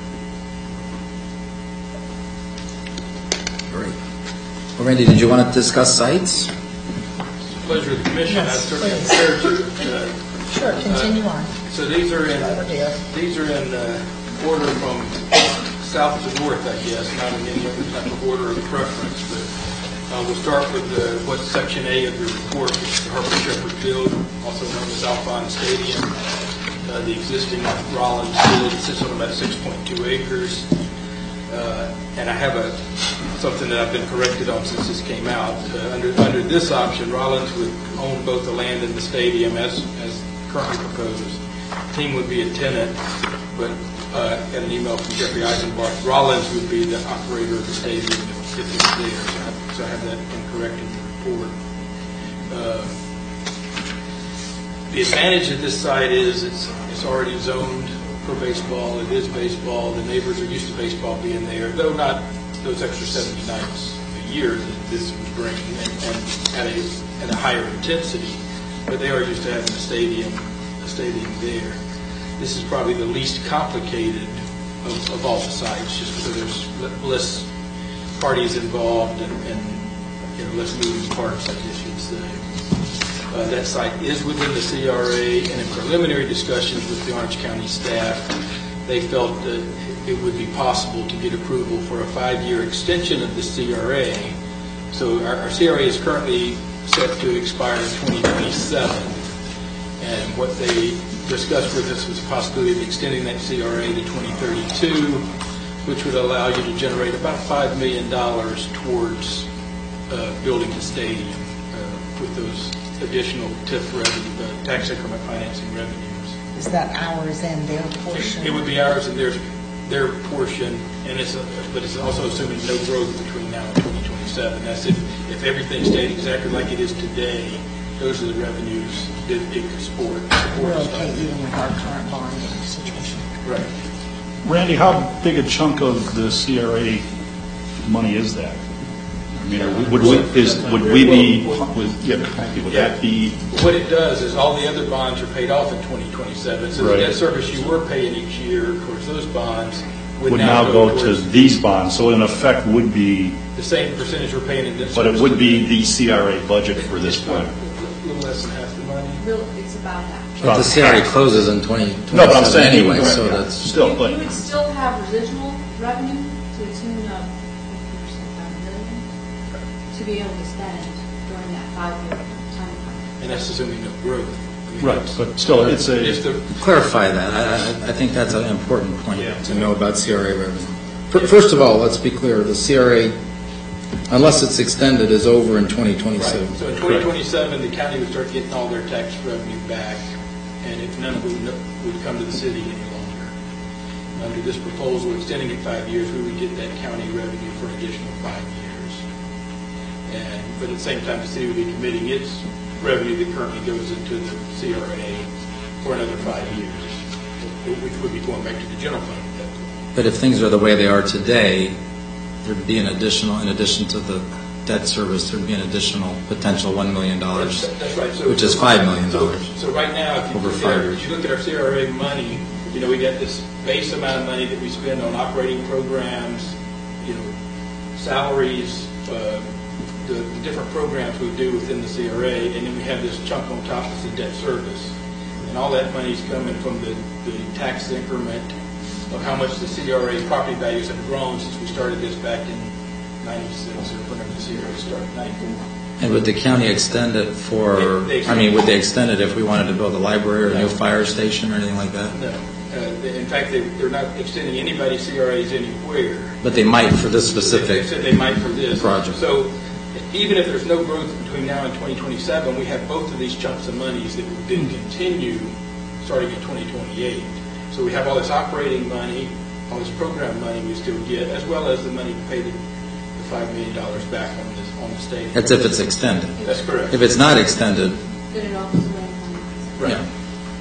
Great. Well, Randy, did you want to discuss sites? Pleasure of the commission. Yes, I'm certainly please. prepared to. uh, Sure, continue on. So these are in, Over here. these are in uh, order from south to north, I guess, not in any other type of order of preference, but uh, we'll start with uh, what's Section A of the report, which is the Harper Shepherd Field, also known as Alpine Stadium. Uh, The existing Rollins facility sits on about six point two acres. Uh, And I have a, something that I've been corrected on since this came out. Uh, Under under this option, Rollins would own both the land and the stadium as as currently proposed. Team would be a tenant, but uh, got an email from Jeffrey Eisenbach, Rollins would be the operator of the stadium if it was there. So I so I have that incorrect in the report. Uh, The advantage of this site is it's it's already zoned for baseball. It is baseball. The neighbors are used to baseball being there, though not those extra seventy nights a year that this would bring, and, and at a at a higher intensity. But they are used to having a stadium, a stadium there. This is probably the least complicated of, of all the sites, just because there's le- less parties involved and, and you know, less moving parts, I guess you'd say. Uh, That site is within the C R A, and in preliminary discussions with the Orange County staff, they felt that it would be possible to get approval for a five-year extension of the C R A. So our our C R A is currently set to expire in twenty twenty-seven, and what they discussed with us was the possibility of extending that C R A to twenty thirty-two, which would allow you to generate about five million dollars towards uh, building the stadium uh, with those additional T I F revenue, uh, tax increment financing revenues. Is that ours and their portion? It would be ours and their, their portion, and it's, a- but it's also assuming no growth between now and twenty twenty-seven. That's if, if everything stayed exactly like it is today, those are the revenues that it could support. support We're us. okay even with our current bonding situation. Right. Randy, how big a chunk of the C R A money is that? I mean, are we- would we, is, would we be, would, yeah, thank you. Would that be, What it does is all the other bonds are paid off in twenty twenty-seven, so the Right. debt service you were paying each year towards those bonds would would now go to towards these bonds, so in effect would be, the same percentage we're paying in debt but it service. would be the C R A budget for this plan. A little less than half the money. Real, it's about half. But the C R A closes in twenty No, but I'm twenty-seven saying, anyway, so yeah, that's, still, You but, would still have residual revenue to the tune of fifty percent, about a million, to be able to spend during that five-year time frame. And that's assuming no growth. I mean, right, it's- but still, it's If a, the, clarify that. I, I- I think that's an important point Yeah. to know about C R A revenue. Fir- First of all, let's be clear, the C R A, unless it's extended, is over in twenty twenty-seven. right, so in twenty twenty-seven, the county would start getting all their tax revenue back, and if none of it would, would come to the city any longer. Under this proposal, extending it five years, we would get that county revenue for an additional five years. And, but at the same time, the city would be committing its revenue that currently goes into the C R A for another five years, which would be going back to the general fund at that point. But if things are the way they are today, there'd be an additional, in addition to the debt service, there'd be an additional potential one million dollars, That's right. So- which is five million dollars. So so right now, if you Over look five at, years. if you look at our C R A money, you know, we got this base amount of money that we spend on operating programs, you know, salaries, uh, the the different programs we do within the C R A, and then we have this chunk on top that's the debt service. And all that money's coming from the, the tax increment of how much the C R A property values have grown since we started this back in ninety-six, or whenever the C R A started, ninety-four. And would the county extend it for, They- they I mean, would they extend it if we wanted to build a library or a new fire station or anything like that? No. Uh, In fact, they- they're not extending anybody's C R As anywhere. But they might for this They specific, said they might for this. project. So even if there's no growth between now and twenty twenty-seven, we have both of these chunks of monies that would then continue starting in twenty twenty-eight. So we have all this operating money, all this program money we still get, as well as the money to pay the the five million dollars back on this, on the state. that's if it's extended. That's correct. If it's not extended, Then it all goes away in twenty twenty-seven. Right.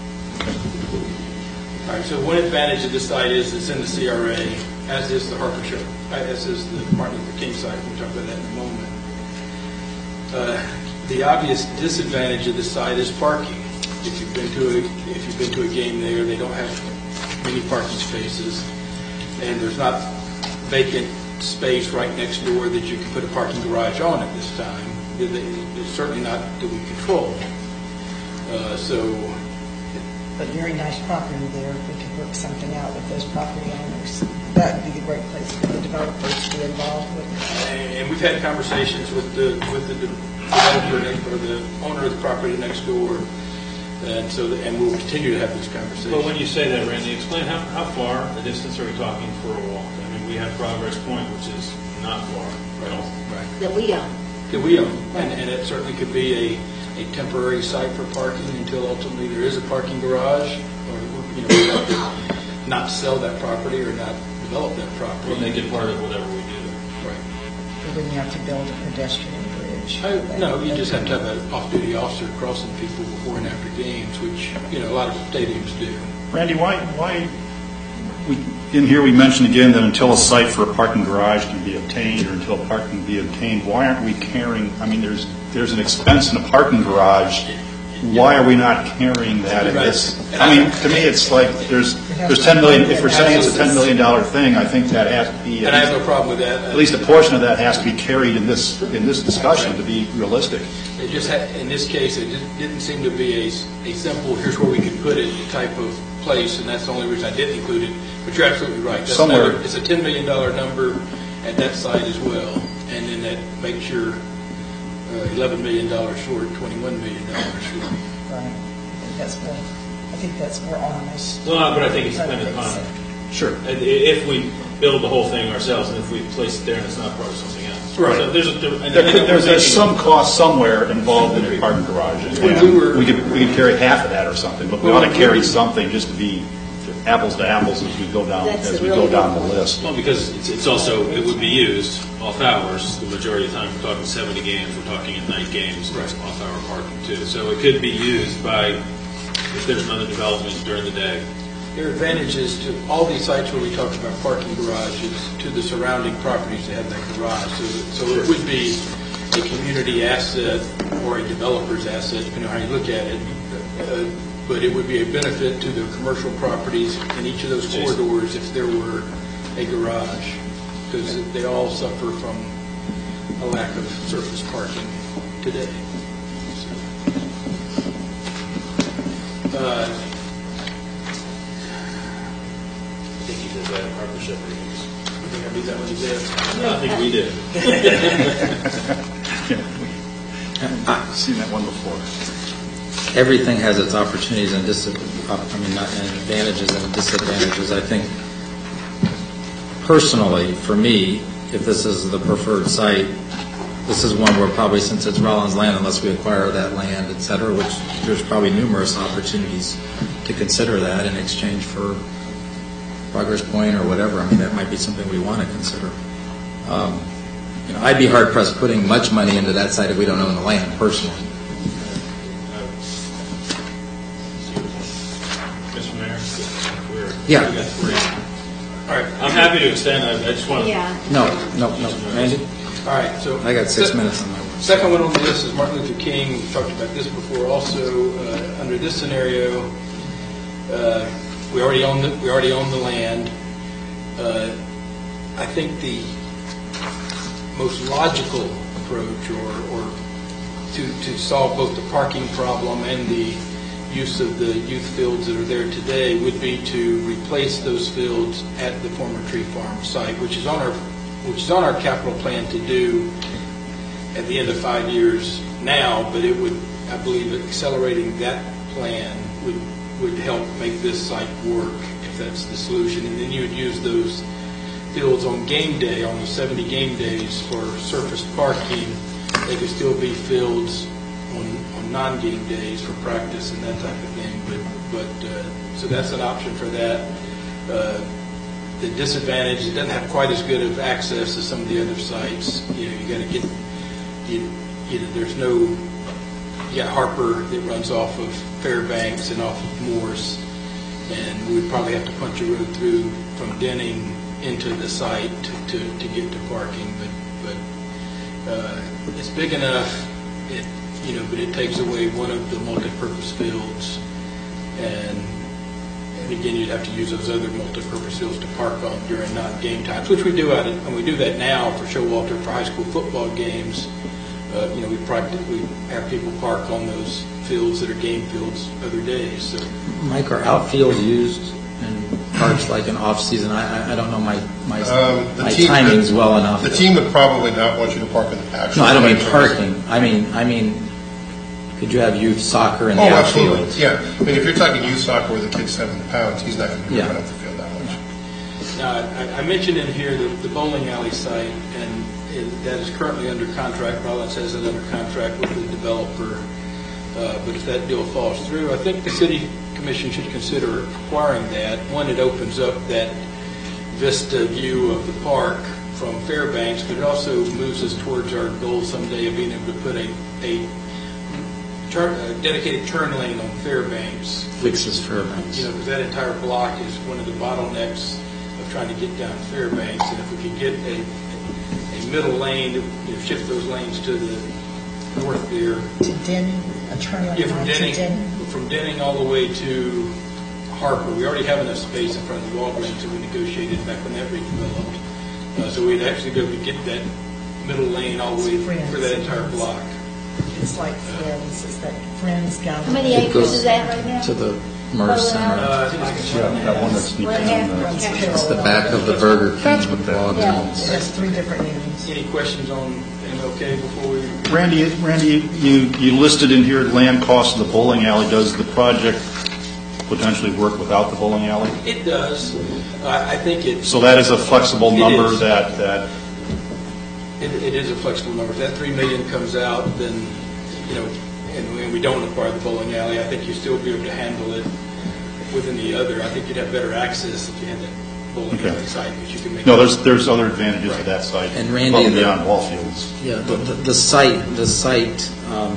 All right, so one advantage of this site is it's in the C R A, as is the Harper Show, as is the Martin Luther King site. We'll talk about that in a moment. Uh, The obvious disadvantage of this site is parking. If you've been to a, if you've been to a game there, they don't have many parking spaces, and there's not vacant space right next door that you can put a parking garage on at this time. It- It's certainly not that we control. Uh, So But very nice property there, if we could work something out with those property owners. That would be a great place for the developers to be involved with. And we've had conversations with the, with the developer next, or the owner of the property next door. And so, and we'll continue to have this conversation. But when you say that, Randy, explain how, how far a distance are we talking for a walk? I mean, we have Progress Point, which is not far, you know? Right. That we own. That we own, and, and it certainly could be a, a temporary site for parking until ultimately there is a parking garage, or, you know, we have to not sell that property or not develop that property. We'll make it part of whatever we do there. Right. Then you have to build a pedestrian bridge. I- No, you just have to have an off-duty officer crossing people before and after games, which, you know, a lot of stadiums do. Randy, why, why, we, in here we mentioned again that until a site for a parking garage can be obtained, or until parking can be obtained, why aren't we carrying, I mean, there's, there's an expense in a parking garage. Why are we not carrying that in this? I mean, to me, it's like, there's, there's ten million, if we're saying it's a ten million dollar thing, I think that has to be, And I have no problem with that. at least a portion of that has to be carried in this, in this discussion to be realistic. It just had, in this case, it just didn't seem to be a, a simple, here's where we could put it type of place, and that's the only reason I didn't include it. But you're absolutely right. That's Somewhere. another- It's a ten million dollar number at that site as well, and then that makes your uh, eleven million dollars short, twenty-one million dollars short. Right. I think that's more, I think that's more honest. Well, but I think it's dependent I upon, think Sure. i- if we build the whole thing ourselves, and if we place it there and it's not part of something else. Right. So there's a, there, and I There think could, we're there's, there's making- some cost somewhere involved in a parking garage. When we were- We could, we could carry half of that or something, but we ought to carry something just to be apples to apples as we go down, That's as a we really go down good the point. list. Well, because it's, it's also, it would be used off hours, the majority of the time. We're talking seventy games, we're talking at night games, it's off hour parking too. So it could be used by, if there's another development during the day. There are advantages to all these sites where we talk about parking garages, to the surrounding properties that have that garage. So, so it would be a community asset or a developer's asset, depending on how you look at it. Uh, But it would be a benefit to the commercial properties in each of those corridors if there were a garage, because they all suffer from a lack of surface parking today. Uh, I think he did that in Harper Shepherd. I think I beat that one to death. I think we did. I've seen that one before. Everything has its opportunities and dis, I mean, not, and advantages and disadvantages. I think personally, for me, if this is the preferred site, this is one where probably, since it's Rollins land, unless we acquire that land, et cetera, which there's probably numerous opportunities to consider that in exchange for Progress Point or whatever. I mean, that might be something we want to consider. Um, you know, I'd be hard pressed putting much money into that site if we don't own the land personally. Mister Mayor, we're, Yeah. we got three. All right, I'm happy to extend. I, I just want to. Yeah. No, no, no. Randy? All right, so. I got six Se- minutes on my watch. Second one on the list is Martin Luther King. We talked about this before also. Uh, Under this scenario, uh, we already own the, we already own the land. Uh, I think the most logical approach or, or to, to solve both the parking problem and the use of the youth fields that are there today would be to replace those fields at the former Tree Farm site, which is on our which is on our capital plan to do at the end of five years now, but it would, I believe, accelerating that plan would would help make this site work if that's the solution. And then you would use those fields on game day, on the seventy game days for surface parking. They could still be fields on, on non-game days for practice and that type of thing. But, but uh, so that's an option for that. Uh, the disadvantage, it doesn't have quite as good of access as some of the other sites. You know, you got to get, you, you know, there's no, you got Harper that runs off of Fairbanks and off of Morse, and we would probably have to punch a road through from Denning into the site to, to, to get to parking. But, but uh, it's big enough, it, you know, but it takes away one of the multi-purpose fields, and And again, you'd have to use those other multi-purpose fields to park on during non-game times, which we do out, and we do that now for Showalter for high school football games. Uh, you know, we practice, we have people park on those fields that are game fields other days. So, Mike, are outfields used in parks like in off-season? I, I- I don't know my, my, Um, the my team- timings well enough. The team would probably not want you to park in the actual. No, I don't mean site. parking. I mean, I mean, Could you have youth soccer in Oh, the absolutely, outfield? yeah. I mean, if you're talking youth soccer where the kid's seventy pounds, he's not going to be Yeah. running off the field that much. Now, I- I mentioned in here the the bowling alley site, and it- that is currently under contract. Rollins has it under contract with the developer. Uh, But if that deal falls through, I think the city commission should consider acquiring that. One, it opens up that vista view of the park from Fairbanks, but it also moves us towards our goal someday of being able to put a a turn- a dedicated turn lane on Fairbanks. Fixes Fairbanks. You know, because that entire block is one of the bottlenecks of trying to get down Fairbanks, and if we could get a, a middle lane, you know, shift those lanes to the north there. To Denning, a turn lane Yeah, from on to Denning, Denning. from Denning all the way to Harper. We already have enough space in front of the Walgreens that we negotiated back when that redeveloped. Uh, so we'd actually be able to get that middle lane all the way Friends. for that entire block. It's like Friends, it's that Friends gallery. How many acres is that right now? To the Murrah Center. Uh, I think it's That one that's One half, one half. It's the back of the Burger King with It Walgreens. has three different names. Any questions on M L K before we? Randy, Randy, you, you listed in here land cost of the bowling alley. Does the project potentially work without the bowling alley? It does. I I think it's, So that is a flexible It number is. that, that, it it is a flexible number. If that three million comes out, then, you know, and we- and we don't acquire the bowling alley, I think you'll still be able to handle it within the other. I think you'd have better access if you had that bowling Okay. alley site, because you can make. no, there's, there's other advantages to that site. And Randy, above and the- beyond ball fields. Yeah, the, the the site, the site, um,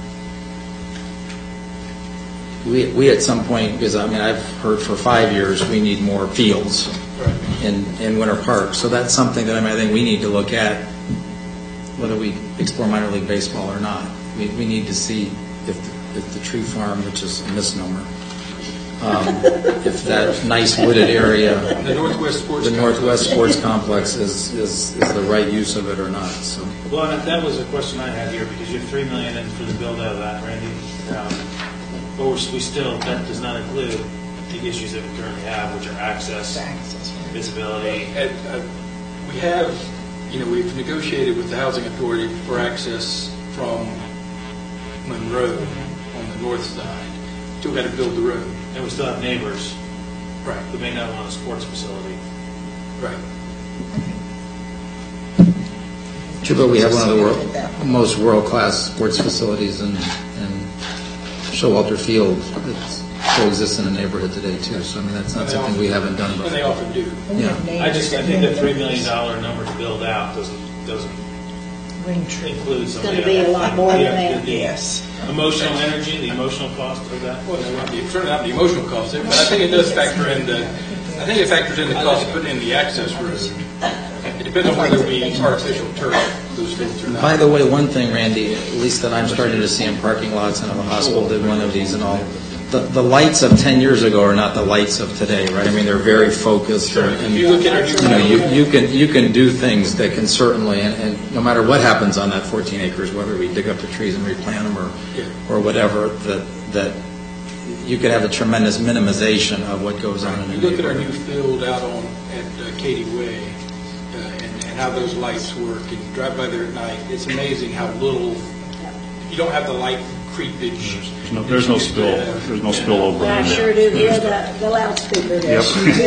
we, we at some point, because I mean, I've heard for five years, we need more fields Right. in, in Winter Park. So that's something that I mean, I think we need to look at, whether we explore minor league baseball or not. We, we need to see if, if the tree farm, which is a misnomer, um, if that nice wooded area, The Northwest Sports. the Northwest Sports Complex is, is, is the right use of it or not, so. Well, and that was a question I had here, because you have three million in for the build out of that, Randy. Um, But we're- we still, that does not include the issues that we currently have, which are access, visibility. And, uh, We have, you know, we've negotiated with the Housing Authority for access from Monroe on the north side. Still got to build the road. And we still have neighbors Right. who may not want a sports facility. Right. True, but we have one of the world, most world-class sports facilities in, in Showalter Field that still exists in the neighborhood today, too. So, I mean, that's not something we haven't done And they before. often do. Yeah. I just, I think that three million dollar number to build out doesn't, doesn't Ring tree. include some of gonna the be a other- lot more than Yeah, that. the- the Yes. Emotional energy, the emotional cost of that. Well, there might be, certainly not the emotional cost, but I think it does factor in the, I think it factors in the cost of putting in the access road. It depends on whether we artificial turf those fields or not. By the way, one thing, Randy, at least that I'm starting to see in parking lots, and the hospital did one of these and all, the, the lights of ten years ago are not the lights of today, right? I mean, they're very focused. Sure. and- If you look at our new- You know, you, you can, you can do things that can certainly, and, and no matter what happens on that fourteen acres, whether we dig up the trees and replant them or, Yeah. or whatever, that, that you could have a tremendous minimization of what goes on in the You look at our neighborhood. new field out on, at uh, Katy Way, uh, and and how those lights work, and you drive by there at night, it's amazing how little, you don't have the light creepage. There's no, there's no spill, there's no spillover But I in sure there. do hear the, the loudspeaker there.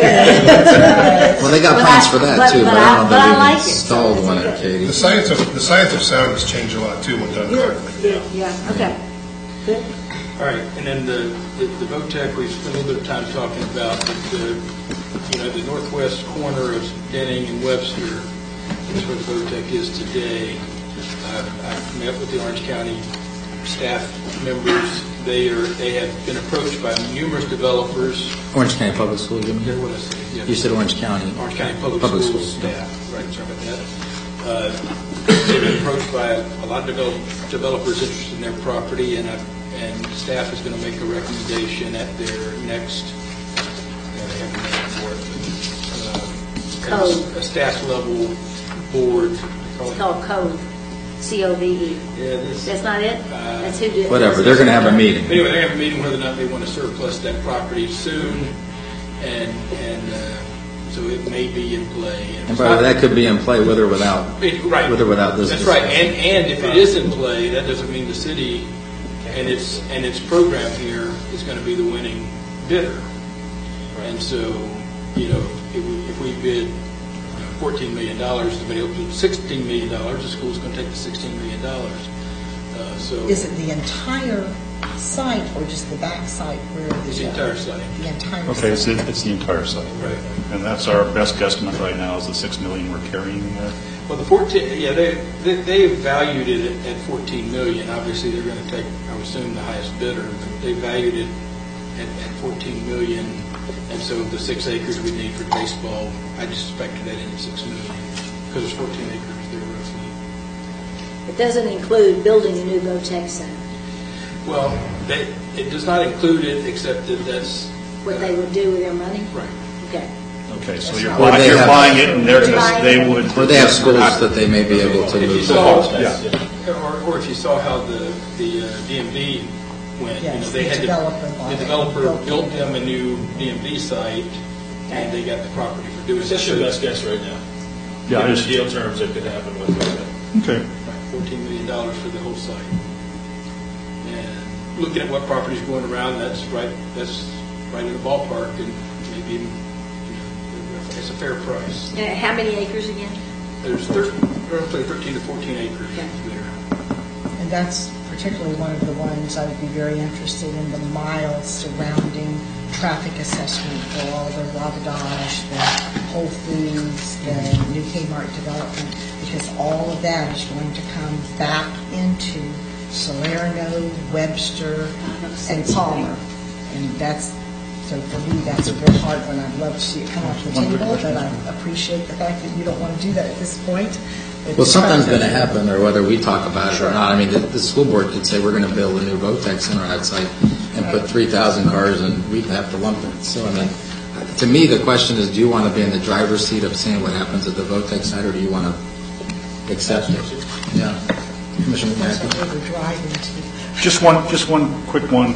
Well, they got But plans I- for that, but- too, but but I I- don't know but I if they've like it. installed one at Katy. The science of, the science of sound has changed a lot, too, when done Good, correctly. good, yeah, okay. Good. All right, and then the, the the VOTEC, we've spent a little bit of time talking about, but the, you know, the northwest corner of Denning and Webster is where the VOTEC is today. Uh, I've met with the Orange County staff members. They are, they have been approached by numerous developers. Orange County Public Schools, you Hear mean? what I said? Yeah. You said Orange County. Orange County Public, Public Schools Schools, yeah. staff, right, sorry about that. Uh, They've been approached by a lot of develop- developers interested in their property, and I- and staff is going to make a recommendation at their next, uh, they have a name for it, but, uh, Code. a staff level board. they call It's it. called COVE, C O V E. Yeah, this, That's not it? Uh, That's who did. Whatever, they're going to have a meeting. anyway, they're going to have a meeting whether or not they want to surplus that property soon, and, and uh, so it may be in play. And by the way, that could be in play with or without, It- Right. with or without this. That's right, and, and if it is in play, that doesn't mean the city and its, and its program here is going to be the winning bidder. And so, you know, if we, if we bid fourteen million dollars, somebody else bids sixteen million dollars, the school's going to take the sixteen million dollars. Uh, so. Is it the entire site or just the back site where the... It's the entire site. The entire site. Okay, it's, the- it's the entire site. Right. And that's our best guesstimate right now is the six million we're carrying there. Well, the fourteen, yeah, they, they they valued it at fourteen million. Obviously, they're going to take, I would assume, the highest bidder. But they valued it at, at fourteen million, and so the six acres we need for baseball, I just suspected that in at six million because there's fourteen acres there roughly. It doesn't include building a new VOTEC center, Well, they, it does not include it, except that that's what they would do with their money? right. Okay. Okay, so you're Or buying, they you're have- buying it and they're just, they would. Or they have schools that they may be able to If you move. saw, Yeah. or, or if you saw how the the uh, D M V went, you know, Yes, they the had to, developer bought the it. developer Built built it. them a new D M V site, and they got the property for doing it. That's your best guess right now. Yeah, I Given just- the deal terms that could happen with it. Okay. Fourteen million dollars for the whole site. And looking at what property's going around, that's right. That's right in the ballpark, and maybe even, you know, it's a fair price. Uh, How many acres again? There's thir- roughly thirteen to fourteen acres Okay. there. And that's particularly one of the ones I would be very interested in, the miles surrounding traffic assessment for all the Wabadosh, the Whole Foods, the new Kmart development, because all of that is going to come back into Salerno, Webster, and Palmer. And that's, so for me, that's a real hard one. I'd love to see it come off the table, but I appreciate the fact that you don't want to do that at this point. Well, something's going to happen, or whether we talk about it or not. I mean, the, the school board could say, we're going to build a new VOTEC center outside and put three thousand cars, and we'd have to lump it. So, I mean, to me, the question is, do you want to be in the driver's seat of seeing what happens at the VOTEC site, or do you want to accept it? Yeah. Commissioner That's Mackey? what we were driving to. Just one, just one quick one.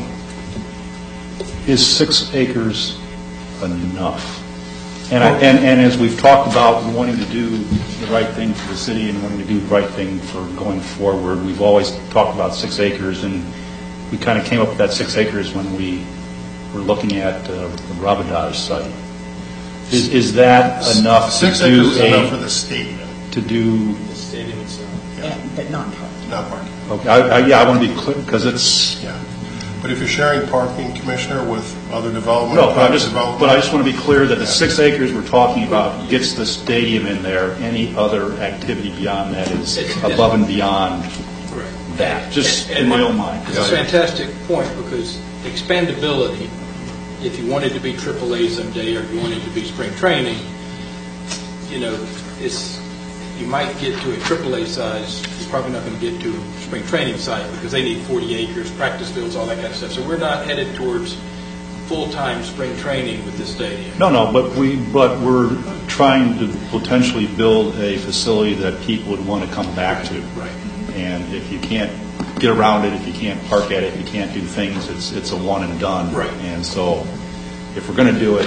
Is six acres enough? And, I, and, and as we've talked about wanting to do the right thing for the city and wanting to do the right thing for going forward, we've always talked about six acres, and we kind of came up with that six acres when we were looking at uh, the Rabadosh site. Is, is that enough to Six do acres is enough for a, the stadium, to do, The stadium itself. And- But not parking. not parking. okay, I, I, yeah, I want to be clear, because it's, Yeah. But if you're sharing parking, Commissioner, with other development, no, but I private just, development. but I just want to be clear that the six acres we're talking about gets the stadium in there. Any other activity beyond that is above and beyond Correct. that, just in my own mind. It's a fantastic point, because expandability, if you wanted to be triple A someday, or you wanted to be spring training, you know, it's, you might get to a triple A size, you're probably not going to get to a spring training site, because they need forty acres, practice fields, all that kind of stuff. So we're not headed towards full-time spring training with this stadium. No, no, but we, but we're trying to potentially build a facility that people would want to come back to. Right. And if you can't get around it, if you can't park at it, if you can't do things, it's, it's a one and done. Right. And so if we're going to do it,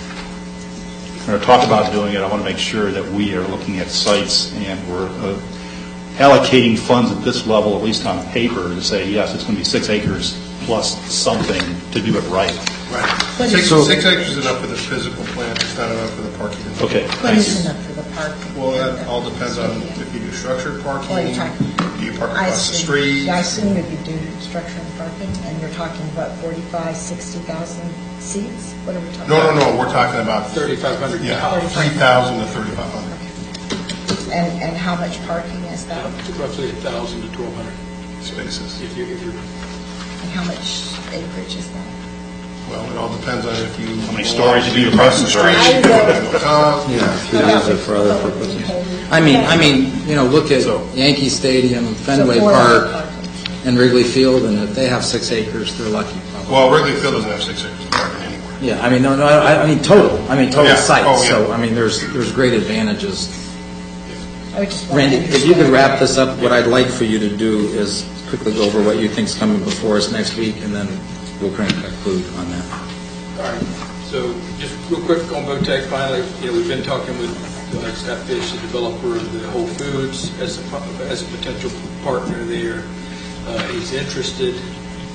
if we're going to talk about doing it, I want to make sure that we are looking at sites and we're uh, allocating funds at this level, at least on paper, to say, yes, it's going to be six acres plus something to do it right. Right. But Six, it's- six acres is enough for the physical plant, it's not enough for the parking. Okay, What thank is you. enough for the parking? Well, that all depends on if you do structured parking, Well, you're talking- do you park I across the assume- street? Yeah, I assume if you do structural parking, and you're talking about forty-five, sixty thousand seats? What are we talking No, about? no, no, we're talking about. thirty-five hundred Yeah, dollars. three thousand to thirty-five hundred. And, and how much parking is that? Roughly a thousand to twelve hundred, Spaces. if you, if you're, And how much acreage is that? Well, it all depends on if you. How many stories you do across the street. I know. Uh, Yeah, if you use it for other purposes. I mean, I mean, you know, look at Yankee Stadium, Fenway So four Park, parking. and Wrigley Field, and if they have six acres, they're lucky, probably. Well, Wrigley Field doesn't have six acres of parking anywhere. Yeah, I mean, no, no, I I mean, total, I mean, total Yeah. site. Oh, yeah. So, I mean, there's, there's great advantages. I would just want to Randy, if you could understand wrap that. this up, what I'd like for you to do is quickly go over what you think's coming before us next week, and then we'll conclude on that. all right. So just real quick on VOTEC, finally, you know, we've been talking with uh, Scott Fish, the developer of the Whole Foods, as a, as a potential partner there. Uh, he's interested.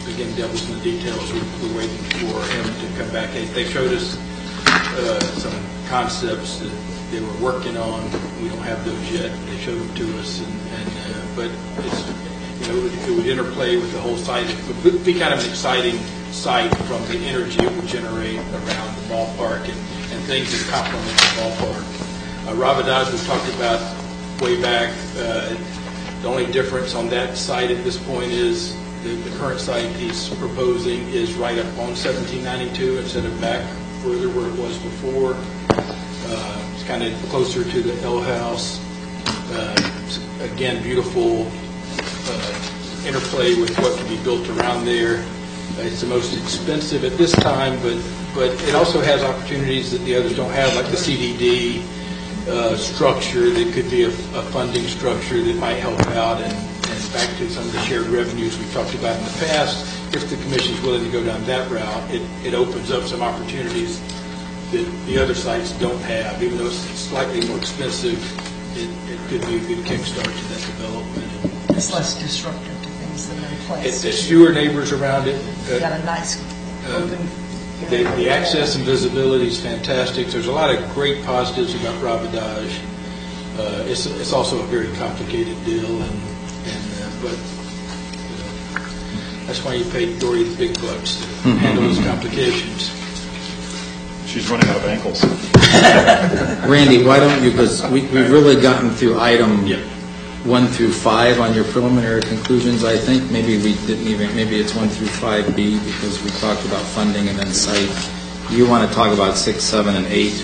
again, devil's in the details. We- We're waiting for him to come back. They they showed us uh, some concepts that they were working on. We don't have those yet. They showed them to us, and, and uh, but it's, you know, it would, it would interplay with the whole site. It would be kind of an exciting site from the energy it would generate around the ballpark and, and things that complement the ballpark. Uh, Ravidage we talked about way back. Uh, the only difference on that site at this point is the, the current site he's proposing is right up on seventeen ninety-two instead of back further where it was before. Uh, it's kind of closer to the L House. Uh, again, beautiful uh, interplay with what can be built around there. Uh, it's the most expensive at this time, but but it also has opportunities that the others don't have, like the C D D uh, structure that could be a, a funding structure that might help out, and, and back to some of the shared revenues we talked about in the past. If the commission is willing to go down that route, it, it opens up some opportunities that the other sites don't have. Even though it's slightly more expensive, it, it could be a good kickstart to that development. It's less disruptive to things that are in place. It, there's fewer neighbors around it. You've got a nice Uh, open... The, the access and visibility is fantastic. There's a lot of great positives about Ravidage. Uh, it's, it's also a very complicated deal, and, and uh, but you know, that's why you pay Dory the big bucks to handle those complications. She's running out of ankles. Randy, why don't you, because we, we've really gotten through item Yep. one through five on your preliminary conclusions, I think. Maybe we didn't even, maybe it's one through five B because we talked about funding and then site. You want to talk about six, seven, and eight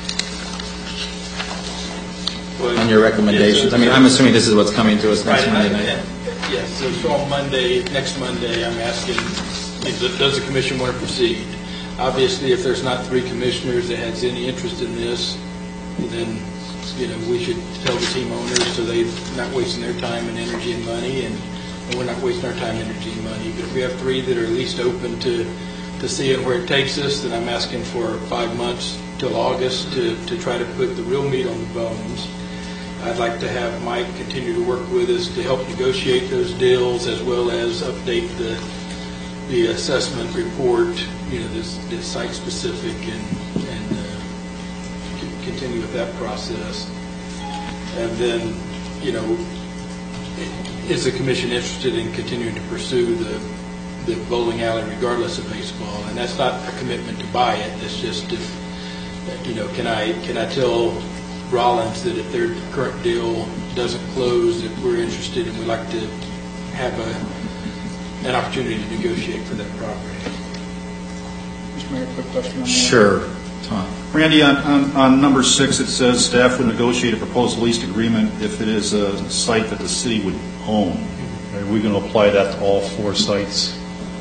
on your recommendations? I mean, I'm assuming this is what's coming to us next Right, Monday and I- night. and- Yes, so, so on Monday, next Monday, I'm asking, is- does the commission want to proceed? Obviously, if there's not three commissioners that has any interest in this, then, you know, we should tell the team owners so they're not wasting their time and energy and money, and, and we're not wasting our time, energy, and money. But if we have three that are at least open to, to seeing where it takes us, then I'm asking for five months till August to, to try to put the real meat on the bones. I'd like to have Mike continue to work with us to help negotiate those deals, as well as update the the assessment report, you know, this, this site-specific, and, and uh, c- continue with that process. And then, you know, is the commission interested in continuing to pursue the, the bowling alley regardless of baseball? And that's not a commitment to buy it, it's just, if, you know, can I, can I tell Rollins that if their current deal doesn't close, that we're interested and we'd like to have a an opportunity to negotiate for that property. Mister Mayor, quick question on that. Sure, Tom. Randy, on, on, on number six, it says staff would negotiate a proposed lease agreement if it is a site that the city would own. Are we going to apply that to all four sites?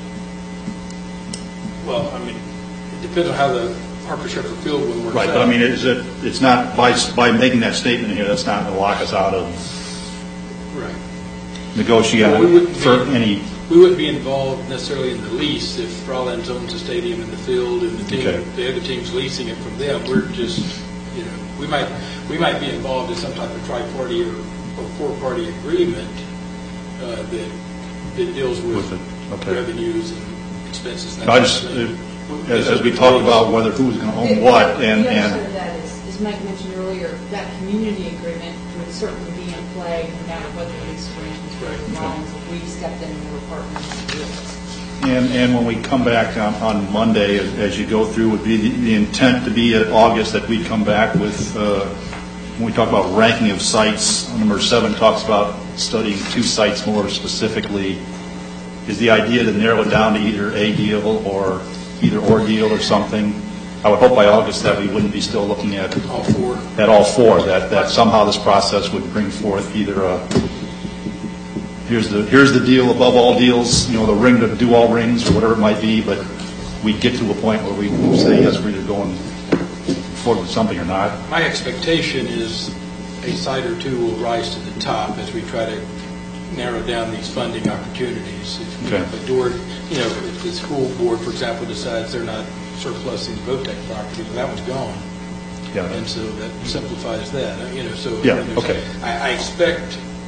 Well, I mean, it depends on how the Harper Shepherd Field one works Right, out. but I mean, is it, it's not, by, by making that statement here, that's not going to lock us out of Right. negotiating Well, we wouldn't for be- any, We wouldn't be involved necessarily in the lease if Rollins owns the stadium and the field and the team, Okay. the other team's leasing it from them. We're just, you know, we might, we might be involved in some type of tri-party or, or four-party agreement uh, that, that deals with With it, okay. revenues and expenses. and I that just, kind of thing. uh, as, as we talk about whether who's going to own what, and, The other side of and, that is, as Mike mentioned earlier, that community agreement would certainly be in play no matter what the lease arrangements were with Rollins if we stepped in and were partners in the deal. and, and when we come back on, on Monday, as, as you go through, would be the, the intent to be at August that we'd come back with, uh, when we talk about ranking of sites, number seven talks about studying two sites more specifically. Is the idea to narrow it down to either a deal or either or deal or something? I would hope by August that we wouldn't be still looking at All four. at all four, that, that somehow this process would bring forth either a, here's the, here's the deal above all deals, you know, the ring to do all rings, or whatever it might be, but we get to a point where we say, yes, we're either going forward with something or not. My expectation is a site or two will rise to the top as we try to narrow down these funding opportunities. If Okay. if a door, you know, if the school board, for example, decides they're not surplusing the VOTEC property, well, that one's gone. Yeah. And so that simplifies that, uh, you know, so. Yeah, there's- okay. I, I expect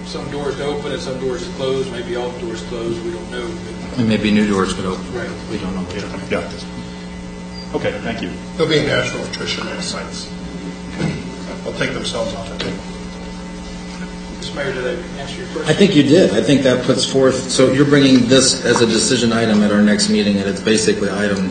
some doors to open and some doors to close, maybe all the doors closed, we don't know. but- And maybe new doors could open. Right. We don't know. Yeah. Okay, thank you. There'll be natural attrition at sites. They'll take themselves off the table. Mister Mayor, did I answer your question? I think you did. I think that puts forth, so you're bringing this as a decision item at our next meeting, and it's basically item,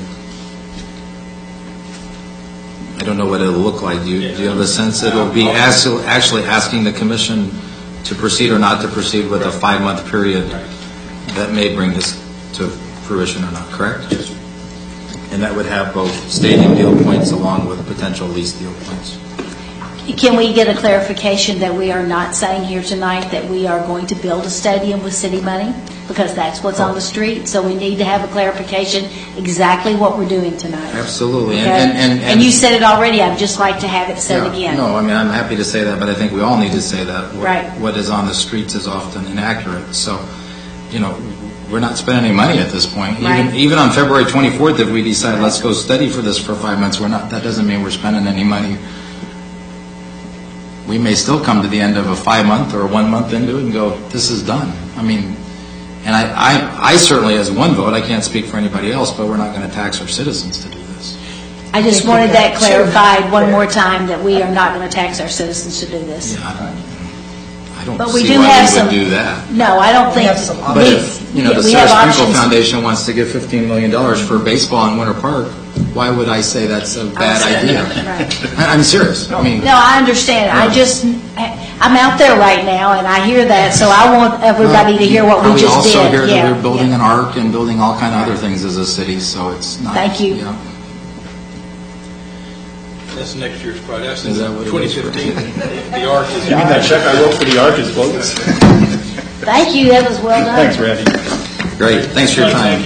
I don't know what it'll look like. Do you, do you have a sense it'll be actually actually asking the commission to proceed or not to proceed with a five-month period that may bring this to fruition or not, correct? And that would have both stadium deal points along with potential lease deal points. Can we get a clarification that we are not saying here tonight that we are going to build a stadium with city money? Because that's what's on the street, so we need to have a clarification exactly what we're doing tonight. Absolutely. Okay? And, and, and, And you said it already, I'd just like to have it said Yeah, again. No, I mean, I'm happy to say that, but I think we all need to say that. What- Right. What is on the streets is often inaccurate. So, you know, we're not spending any money at this point. Right. Even, even on February twenty-fourth, if we decide, let's go study for this for five months, we're not, that doesn't mean we're spending any money. We may still come to the end of a five-month or a one-month into it and go, this is done. I mean, and I, I, I certainly, as one vote, I can't speak for anybody else, but we're not going to tax our citizens to do this. I just Thank you, wanted that Matt. clarified one more time, that we are not going to tax our citizens to do this. Yeah, I don't, I don't But we see do why have we some. would do that. No, I don't We think. have some But we- if, you know, the we Sarah have Sprinkle options. Foundation wants to give fifteen million dollars for baseball in Winter Park, why would I say that's a bad idea? Right. I- I'm serious. I mean, No, I understand. I just, I'm out there right now, and I hear that, so I want everybody to hear what we just did. also hear Yeah, that we're building yeah. an arc and building all kind of other things as a city, so it's not. Thank you. Yeah. That's next year's project. That's Is that what it twenty is? fifteen. The arc is. You mean that check I wrote for the ARC is bogus? Thank you, that was well done. Thanks, Randy. Great. Thanks for your time.